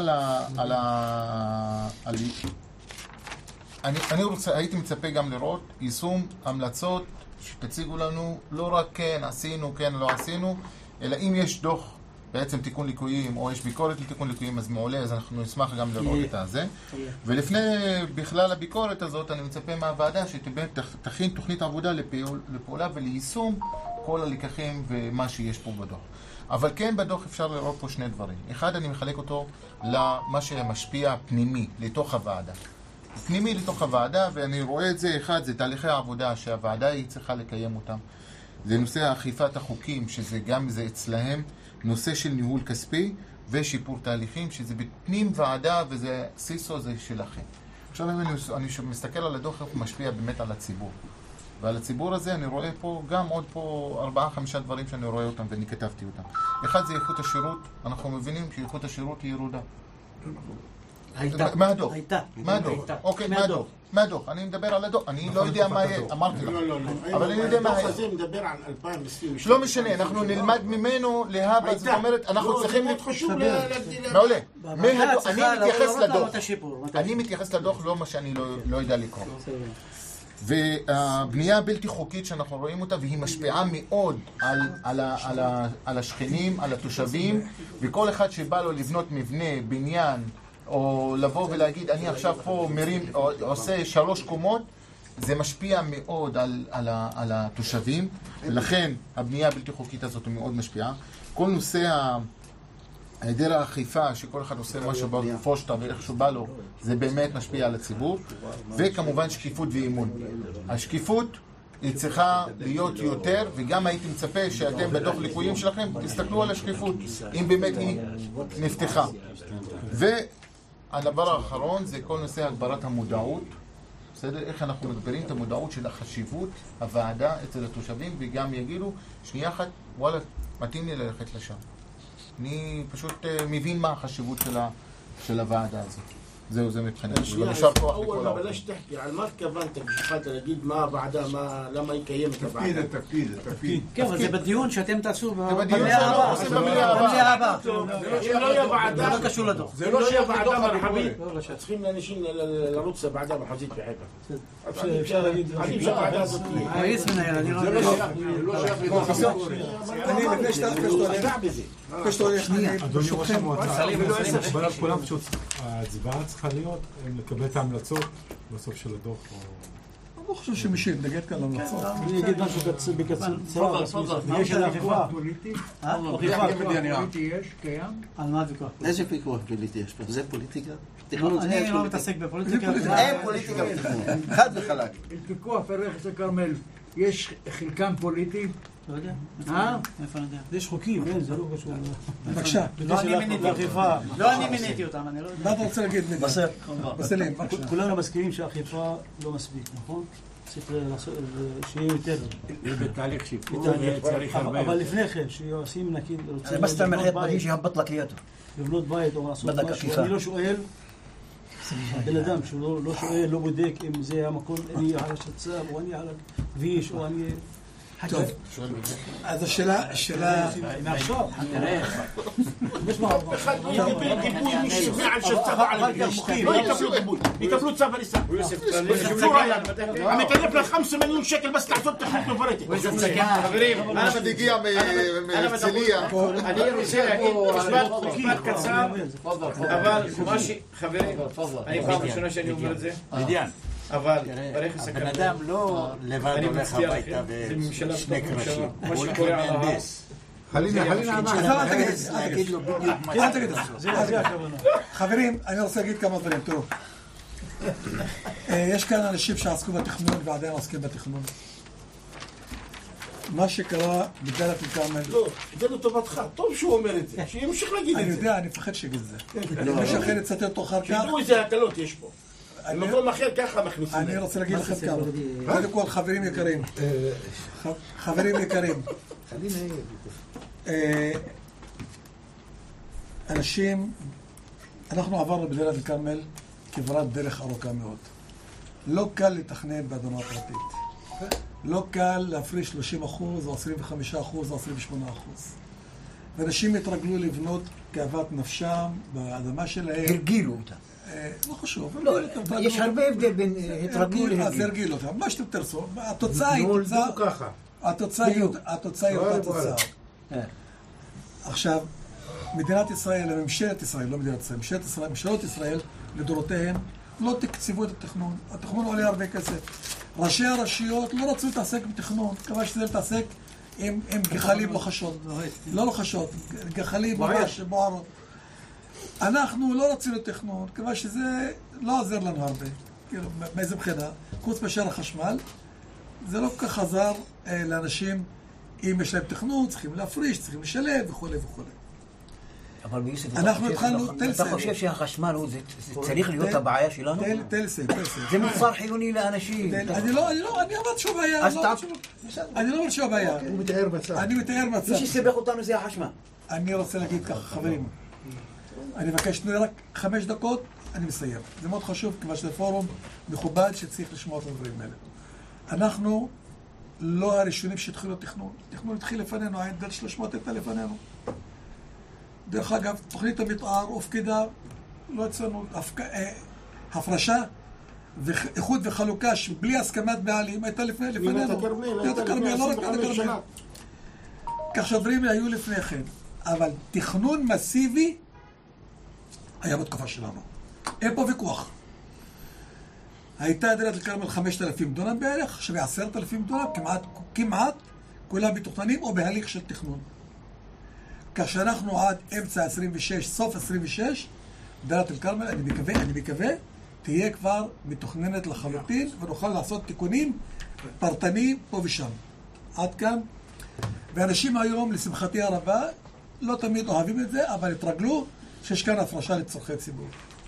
הייתי מצפה גם לראות יישום המלצות שתציגו לנו, לא רק כן עשינו, כן לא עשינו, אלא אם יש דוח בעצם תיקון ליקויים, או יש ביקורת לתיקון ליקויים, אז מעולה, אז אנחנו נשמח גם לראות את הזה. ולפני בכלל הביקורת הזאת, אני מצפה מהוועדה שתכין תוכנית עבודה לפעולה וליישום כל הלקחים ומה שיש פה בדוח. אבל כן בדוח אפשר לראות פה שני דברים. אחד, אני מחלק אותו למה שמשפיע פנימי, לתוך הוועדה. פנימי לתוך הוועדה, ואני רואה את זה, אחד, זה תהליכי העבודה שהוועדה היא צריכה לקיים אותם. זה נושא אכיפת החוקים, שזה גם זה אצלהם, נושא של ניהול כספי ושיפור תהליכים, שזה בפנים ועדה וזה סיסו, זה שלכם. עכשיו אני מסתכל על הדוח, הוא משפיע באמת על הציבור. ועל הציבור הזה אני רואה פה גם עוד פה 4-5 דברים שאני רואה אותם ואני כתבתי אותם. אחד זה איכות השירות, אנחנו מבינים שאיכות השירות היא ירודה. מה הדוח? מה הדוח? אוקיי, מה הדוח? מה הדוח? אני מדבר על הדוח, אני לא יודע מה יהיה, אמרתי לך. אבל אני יודע מה יהיה. הדוח הזה מדבר על 2022. לא משנה, אנחנו נלמד ממנו להבא, זאת אומרת, אנחנו צריכים... זה מאוד חשוב להגדיל... מעולה. אני מתייחס לדוח לא מה שאני לא יודע לקרוא. והבנייה הבלתי חוקית שאנחנו רואים אותה, והיא משפיעה מאוד על השכנים, על התושבים, וכל אחד שבא לו לבנות מבנה, בניין, או לבוא ולהגיד, אני עכשיו פה מרים, או עושה 3 קומות, זה משפיע מאוד על התושבים, ולכן הבנייה הבלתי חוקית הזאת מאוד משפיעה. כל נושא היעדר האכיפה, שכל אחד עושה מה שבא לפושטה ואיך שבא לו, זה באמת משפיע על הציבור. וכמובן שקיפות ואימון. השקיפות היא צריכה להיות יותר, וגם הייתי מצפה שאתם בתוך ליקויים שלכם תסתכלו על השקיפות, אם באמת היא נפתחה. והדבר האחרון זה כל נושא הגברת המודעות. בסדר? איך אנחנו מגברים את המודעות של החשיבות, הוועדה אצל התושבים, וגם יגידו, שנייה אחת, וואלה, מתאים לי ללכת לשם. אני פשוט מבין מה החשיבות של הוועדה הזאת. זהו, זה מבחינתי. אול מה בלש תחכי, על מה התכוונת כשהתחלת להגיד מה הוועדה, למה היא קיימת הוועדה? תפקיד. כן, אבל זה בדיון שאתם תעשו במליאה הבאה. אם לא יהיה ועדה, לא קשור לדוח. אם לא יהיה ועדה מרחבית, צריכים לאנשים לרוץ לוועדה מחוזית בחיפה. אפשר להגיד, עדיף שהוועדה הזאת תהיה. קויס מנהל, אני לא אני לפני שאתה אדוני ראש המועצה, בלב כולם ההצבעה צריכה להיות לקבל את ההמלצות בסוף של הדוח. אני לא חושב שמישהו יתנגד כאן להמלצות. אני אגיד משהו בקצר. יש על האכיפה. אכיפה פוליטי יש, קיים? על מה הוויכוח? איזה פיקוח פוליטי יש פה? זה פוליטיקה? אני לא מתעסק בפוליטיקה. אין פוליטיקה בתכנון. חד וחלק. פיקוח פרחס הכרמל, יש חלקם פוליטי? לא יודע. איפה אני יודע? יש חוקים, זה לא קשור. בבקשה. לא אני מיניתי אותם, אני לא יודע. מה אתה רוצה להגיד? בסלים, בבקשה. כולנו מסכימים שהאכיפה לא מספיק, נכון? צריך שיהיה יותר. זה בתהליך שיפור, צריך הרבה. אבל לפני כן, שעושים נגיד, بس تعمل هيك بديش يهبط لك اياته לבנות בית או לעשות משהו, אני לא שואל, בן אדם שלא שואל, לא בודק אם זה המקום, אני על השצ"ב, או אני על הכביש, או אני... טוב, אז השאלה... מעכשיו, גיבוי מי שיבנה על שצ"ב על הכביש, לא יקבלו גיבוי, יקבלו צו הריסה. המתערף ל 5 מיליון שקל בס לעשות תכנית מפורטת. חברים, אני מגיע מהרצליה. אני רוצה להגיד משפט קצר, אבל חברים, אני פעם ראשונה שאני אומר את זה. אבל ברכס הבן אדם לא לבד הולך הביתה בשני קרשים, הוא הולך למהנדס. חברים, אני רוצה להגיד כמה דברים. תראו, יש כאן אנשים שעסקו בתכנון ועדיין עוסקים בתכנון. מה שקרה בדאלית אל-כרמל... לא, זה לטובתך, טוב שהוא אומר את זה, שימשיך להגיד את זה. אני יודע, אני מפחד שיגיד את זה. אני מפחד לצטט אותו אחר כך. שידעו איזה הקלות יש פה. במקום אחר ככה מכניסים. אני רוצה להגיד לכם כמה. קודם כל, חברים יקרים. חברים יקרים. אנשים, אנחנו עברנו בדאלית אל-כרמל כברת דרך ארוכה מאוד. לא קל לתכנן באדמה פרטית. לא קל להפריש 30% או 25% או 28%. ואנשים התרגלו לבנות כאוות נפשם באדמה שלהם. הרגילו אותה. לא חשוב. יש הרבה הבדל בין התרגלו להרגיל. אז הרגילו אותה. מה שאתם תרצו. התוצאה היא התוצאה היא אותה תוצאה. עכשיו, מדינת ישראל, ממשלת ישראל, לא מדינת ישראל, ממשלות ישראל לדורותיהן לא תקציבו את התכנון. התכנון עולה הרבה כסף. ראשי הרשויות לא רצו להתעסק בתכנון. כמה שזה להתעסק עם גחלים לוחשות. לא לוחשות, גחלים ממש בוערות. אנחנו לא רצינו תכנון, כמה שזה לא עזר לנו הרבה. כאילו, מאיזה בחינה? חוץ מאשר החשמל, זה לא כל כך עזר לאנשים, אם יש להם תכנון, צריכים להפריש, צריכים לשלם וכו' וכו'. אבל ביוסף, אתה חושב שהחשמל הוא, זה צריך להיות הבעיה שלנו? תן לסיים. זה מוצר חיוני לאנשים. אני אמרתי שהוא בעיה. אני לא אומר שהוא הבעיה. הוא מתאר מצב. אני מתאר מצב. מי שסיבך אותנו זה החשמל. אני רוצה להגיד ככה, חברים. אני מבקש, תנו לי רק 5 דקות, אני מסיים. זה מאוד חשוב, כיוון שזה פורום מכובד שצריך לשמוע את הדברים האלה. אנחנו לא הראשונים שהתחילו תכנון. תכנון התחיל לפנינו, העין דל 300 הייתה לפנינו. דרך אגב, תוכנית המתאר הופקדה, לא אצלנו, הפרשה ואיחוד וחלוקה בלי הסכמת בעלים הייתה לפנינו. מדינת הכרמל, לא רק מדינת הכרמל. כך שהדברים היו לפני כן. אבל תכנון מסיבי היה בתקופה שלנו. אין פה ויכוח. הייתה דאלית אל-כרמל 5,000 דונם בערך, עכשיו 10,000 דונם, כמעט כולם מתוכננים או בהליך של תכנון. כך שאנחנו עד אמצע 26, סוף 26, דאלית אל-כרמל, אני מקווה, תהיה כבר מתוכננת לחלוטין, ונוכל לעשות תיקונים פרטניים פה ושם. עד כאן. ואנשים היום, לשמחתי הרבה, לא תמיד אוהבים את זה, אבל התרגלו שיש כאן הפרשה לצורכי ציבור.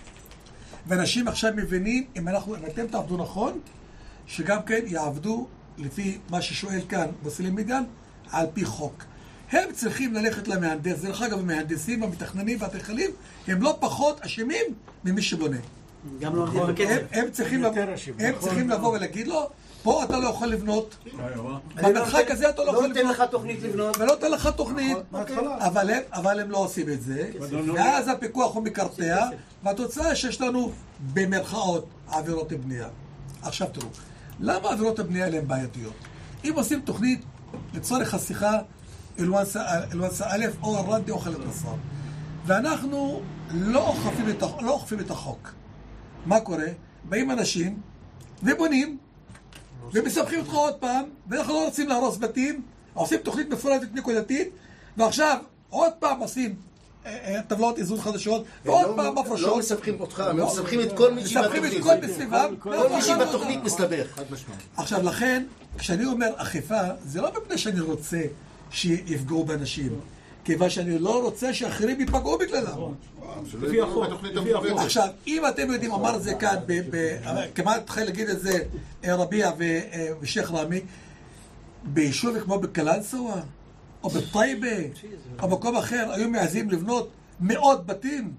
ואנשים עכשיו מבינים, אם אתם תעבדו נכון, שגם כן יעבדו לפי מה ששואל כאן בסלים מידן, על פי חוק. הם צריכים ללכת למהנדס. דרך אגב, המהנדסים, המתכננים והאדריכלים, הם לא פחות אשמים ממי שבונה. גם לא בקצב. הם צריכים לבוא ולהגיד לו, פה אתה לא יכול לבנות, במרחק הזה אתה לא יכול לבנות. לא נותן לך תוכנית לבנות. ולא נותן לך תוכנית, אבל הם לא עושים את זה. ואז הפיקוח הוא מקרטע, והתוצאה שיש לנו במרכאות עבירות בנייה. עכשיו תראו, למה עבירות הבנייה האלה הן בעייתיות? אם עושים תוכנית לצורך השיחה אל-ונסה א' או אל-רדי או חלת נסר, ואנחנו לא אוכפים את החוק. מה קורה? באים אנשים ובונים, ומספחים אותך עוד פעם, ואנחנו לא רוצים להרוס בתים, עושים תוכנית מפורטת נקודתית, ועכשיו עוד פעם עושים טבלאות איזון חדשות, ועוד פעם הפרשות. לא מספחים אותך, מספחים את כל מי שבתוכנית. מספחים את כל מסביבם. כל מי שבתוכנית מסתבך. עכשיו לכן, כשאני אומר אכיפה, זה לא מפני שאני רוצה שיפגעו באנשים, כיוון שאני לא רוצה שאחרים ייפגעו בגללם. לפי החוק. עכשיו, אם אתם יודעים, אמר את זה כאן, כמעט התחיל להגיד את זה רביע ושייח רמי, ביישוב כמו בקלנסווה, או בטייבה, או במקום אחר, היו מעזים לבנות 100 בתים.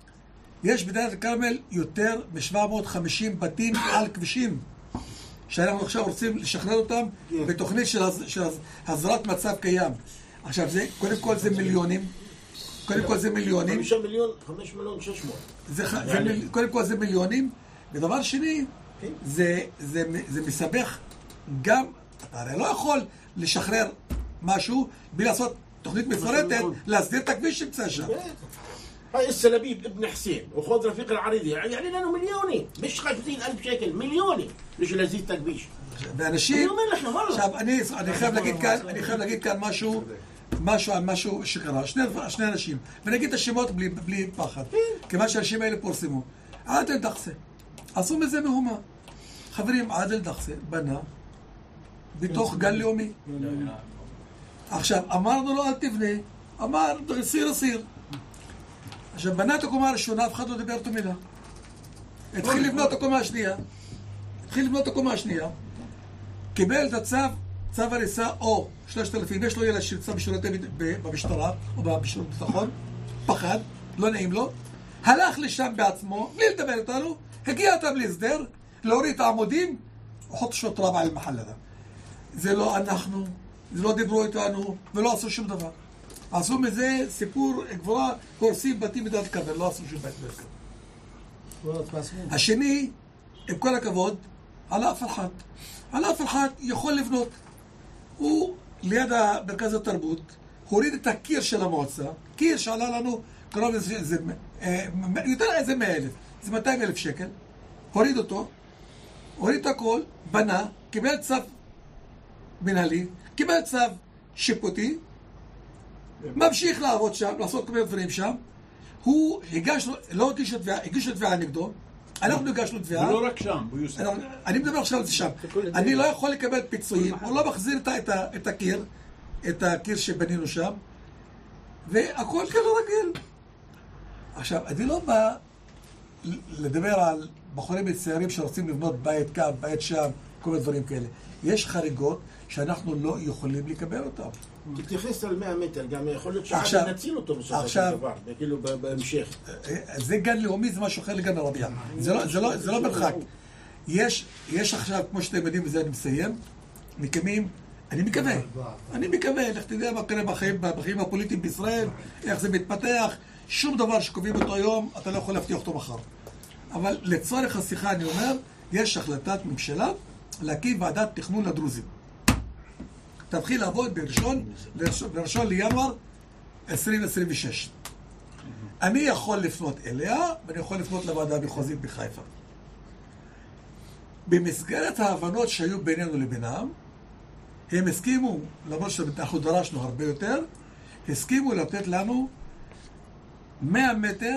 יש בדאלית אל-כרמל יותר מ-750 בתים על כבישים, שאנחנו עכשיו רוצים לשחרר אותם בתוכנית של הזרת מצב קיים. עכשיו, קודם כל זה מיליונים. קודם כל זה מיליונים. 5,600,000. קודם כל זה מיליונים. ודבר שני, זה מסבך גם, אתה הרי לא יכול לשחרר משהו בלי לעשות תוכנית מפורטת, להסדיר את הכביש שנמצא שם. هاي السلبيب ابن حسين وخذ رفيق العريضي يعني لنا مليوني مش 50,000 شيكل مليوني ليش لازيد تكبيش ואנשים, עכשיו אני חייב להגיד כאן משהו על משהו שקרה, שני אנשים, ונגיד את השמות בלי פחד, כיוון שהאנשים האלה פורסמו. עאדל דחסה, עשו מזה מהומה. חברים, עאדל דחסה בנה בתוך גן לאומי. עכשיו, אמרנו לו אל תבנה, אמר סיר. עכשיו, בנה את הקומה הראשונה, אף אחד לא דיבר אותו מילה. התחיל לבנות את הקומה השנייה, קיבל את צו הריסה או 3,000, יש לו ילד שיצא בשירותי במשטרה או בשירות ביטחון, פחד, לא נעים לו, הלך לשם בעצמו, בלי לדבר איתנו, הגיע אותם להסדר, להוריד את העמודים, וחוט שוטרה על המחל הזה. זה לא אנחנו, זה לא דיברו איתנו, ולא עשו שום דבר. עשו מזה סיפור גבורה, הורסים בתים בדעת כבל, לא עשו שום בית בית. השני, עם כל הכבוד, עלא פרחת. עלא פרחת יכול לבנות. הוא ליד מרכז התרבות, הוריד את הקיר של המועצה, קיר שעלה לנו קרוב לזה, יותר איזה 100,000, זה 200,000 שקל, הוריד אותו, הוריד את הכל, בנה, קיבל צו מנהלי, קיבל צו שיפוטי, ממשיך לעבוד שם, לעשות כל מיני דברים שם, הוא לא הגישו תביעה נגדו, אנחנו הגשנו תביעה. ולא רק שם, אני מדבר עכשיו על זה שם. אני לא יכול לקבל פיצויים, הוא לא מחזיר את הקיר שבנינו שם, והכל כאילו רגיל. עכשיו, אני לא בא לדבר על בחורים צעירים שרוצים לבנות בית כאן, בית שם, כל מיני דברים כאלה. יש חריגות שאנחנו לא יכולים לקבל אותם. תתייחס על 100 מטר, גם יכול להיות שעד נציל אותו בסופו של דבר, כאילו בהמשך. זה גן לאומי, זה משהו אחר לגן הרביעה. זה לא מרחק. יש עכשיו, כמו שאתם יודעים, וזה אני מסיים, מקימים, אני מקווה, לך תדע מה קורה בחיים הפוליטיים בישראל, איך זה מתפתח, שום דבר שקובעים אותו היום, אתה לא יכול להבטיח אותו מחר. אבל לצורך השיחה אני אומר, יש החלטת ממשלה להקים ועדת תכנון לדרוזים. תתחיל לעבוד ב-1 לינואר 2026. אני יכול לפנות אליה, ואני יכול לפנות לוועדה המחוזית בחיפה. במסגרת ההבנות שהיו בינינו לבינם, הם הסכימו, למרות שאנחנו דרשנו הרבה יותר, הסכימו לתת לנו 100 מטר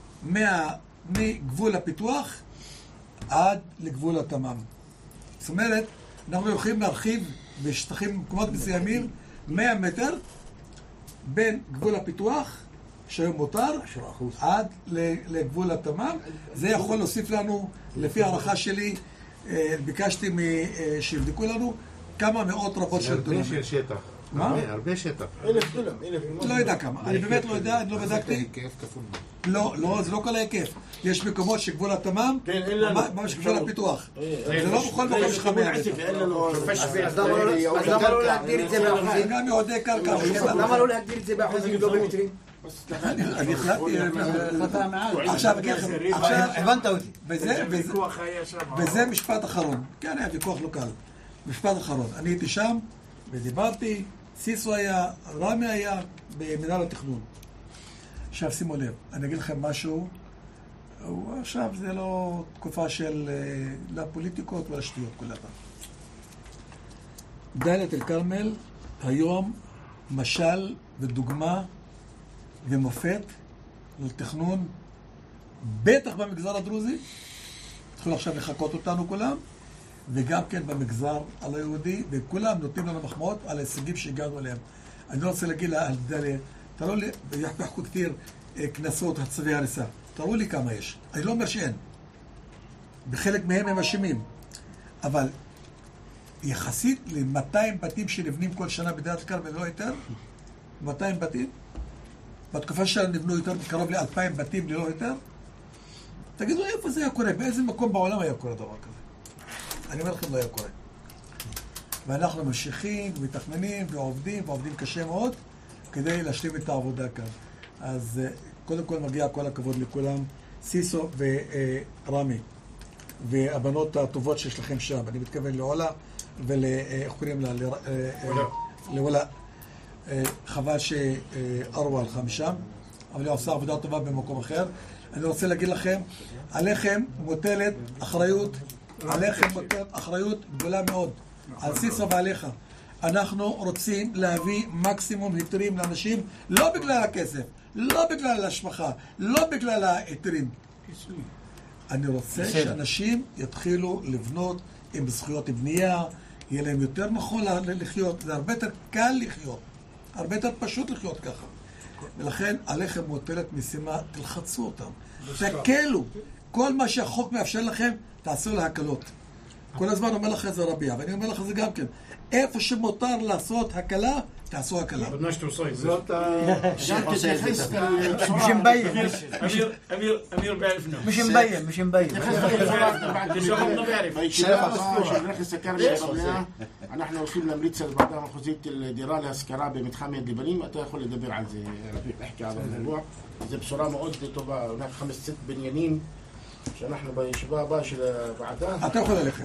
מגבול הפיתוח עד לגבול התמ"מ. זאת אומרת, אנחנו יכולים להרחיב בשטחים במקומות מסוימים 100 מטר בין גבול הפיתוח שהיום מותר עד לגבול התמ"מ. זה יכול להוסיף לנו, לפי הערכה שלי, ביקשתי שיבדקו לנו כמה מאות רבות של דונם. הרבה של שטח. מה? הרבה שטח. 1,000 דונם. לא יודע כמה. אני באמת לא יודע, אני לא בדקתי. לא, זה לא כל ההיקף. יש מקומות שגבול התמ"מ, ממש גבול הפיתוח. זה לא בכל מקום שלך 100 מטר. אז למה לא להגדיר את זה באחוזים? גם מעודי קרקע. למה לא להגדיר את זה באחוזים, לא במטרים? אני החלטתי עכשיו אגיד לכם, הבנת אותי. וזה משפט אחרון. כן, היה ויכוח לא קל. משפט אחרון. אני הייתי שם ודיברתי, סיסו היה, רמי היה במנהל התכנון. עכשיו שימו לב, אני אגיד לכם משהו, עכשיו זה לא תקופה של לפוליטיקות ולשטויות כולן. דאלית אל כרמל היום משל ודוגמה ומופת לתכנון, בטח במגזר הדרוזי, התחילו עכשיו לחכות אותנו כולם, וגם כן במגזר הלא יהודי, וכולם נותנים לנו מחמאות על ההישגים שהגענו אליהם. אני לא רוצה להגיד על דליה, תראו לי, יחכו כתיר כנסות, הצווי הריסה. תראו לי כמה יש. אני לא אומר שאין. בחלק מהם הם אשמים. אבל יחסית ל-200 בתים שנבנים כל שנה בדאלית אל-כרמל ללא היתר, 200 בתים, בתקופה שלנו נבנו יותר קרוב ל-2,000 בתים ללא היתר, תגידו איפה זה היה קורה? באיזה מקום בעולם היה קורה דבר כזה? אני אומר לכם, לא היה קורה. ואנחנו ממשיכים ומתכננים ועובדים קשה מאוד כדי להשלים את העבודה כאן. אז קודם כל מגיע כל הכבוד לכולם, סיסו ורמי והבנות הטובות שיש לכם שם. אני מתכוון לעולה איך קוראים לה? לעולה. חבל שארווה הלכה משם, אבל היא עושה עבודה טובה במקום אחר. אני רוצה להגיד לכם, עליכם מוטלת אחריות גדולה מאוד, על סיסו ועליך. אנחנו רוצים להביא מקסימום היתרים לאנשים, לא בגלל הכסף, לא בגלל ההשבחה, לא בגלל ההיתרים. אני רוצה שאנשים יתחילו לבנות עם זכויות בנייה, יהיה להם יותר נכון לחיות, זה הרבה יותר קל לחיות, הרבה יותר פשוט לחיות ככה. ולכן עליכם מוטלת משימה, תלחצו אותם, תקלו. כל מה שהחוק מאפשר לכם, תעשו להקלות. כל הזמן אומר לך את זה רביע, ואני אומר לך את זה גם כן. איפה שמותר לעשות הקלה, תעשו הקלה. זאת مش مبين אמיר בערף נו. مش مبين אנחנו הולכים להמליץ על הוועדה המחוזית לדירה להשכרה במתחם יד לבנים. אתה יכול לדבר על זה, רפיק, לחכי על המבוע. זו בשורה מאוד טובה, הונק 5 בניינים שאנחנו בישיבה הבאה של הוועדה. אתה יכול ללכת.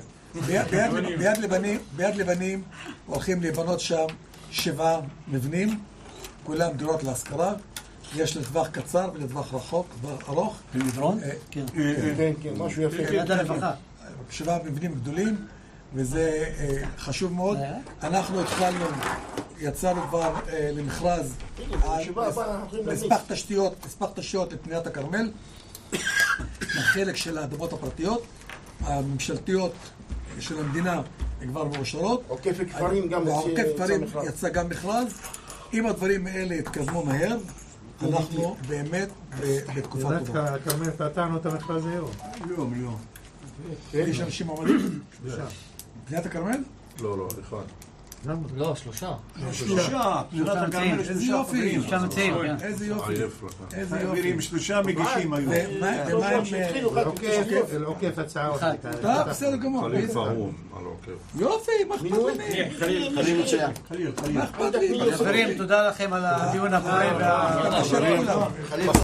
ביד לבנים הולכים לבנות שם 7 מבנים, כולם דירות להשכרה. יש לטווח קצר ולטווח רחוק, ארוך. במדרון? כן, משהו יפה. יד הרווחה. 7 מבנים גדולים, וזה חשוב מאוד. אנחנו התחלנו, יצאנו כבר למכרז נספח תשתיות לפניית הכרמל, החלק של האדמות הפרטיות, הממשלתיות של המדינה כבר מאושרות. עוקף כפרים גם יצא גם מכרז. אם הדברים האלה יתקדמו מהר, אנחנו באמת בתקופה טובה. כרמל, פתרנו את המכרז היום. יום. יש אנשים עומדים? בניית הכרמל? לא, אחד. לא, 3. 3. איזה יופי. איזה יופי. איזה יופי. 3 מגישים היום. ומה הם... עוקף הצעות. טוב, בסדר גמור. חליל פהום על עוקף. יופי, מה אכפת לי? חליל מצוין. מה אכפת לי? חברים, תודה לכם על הדיון הפורה.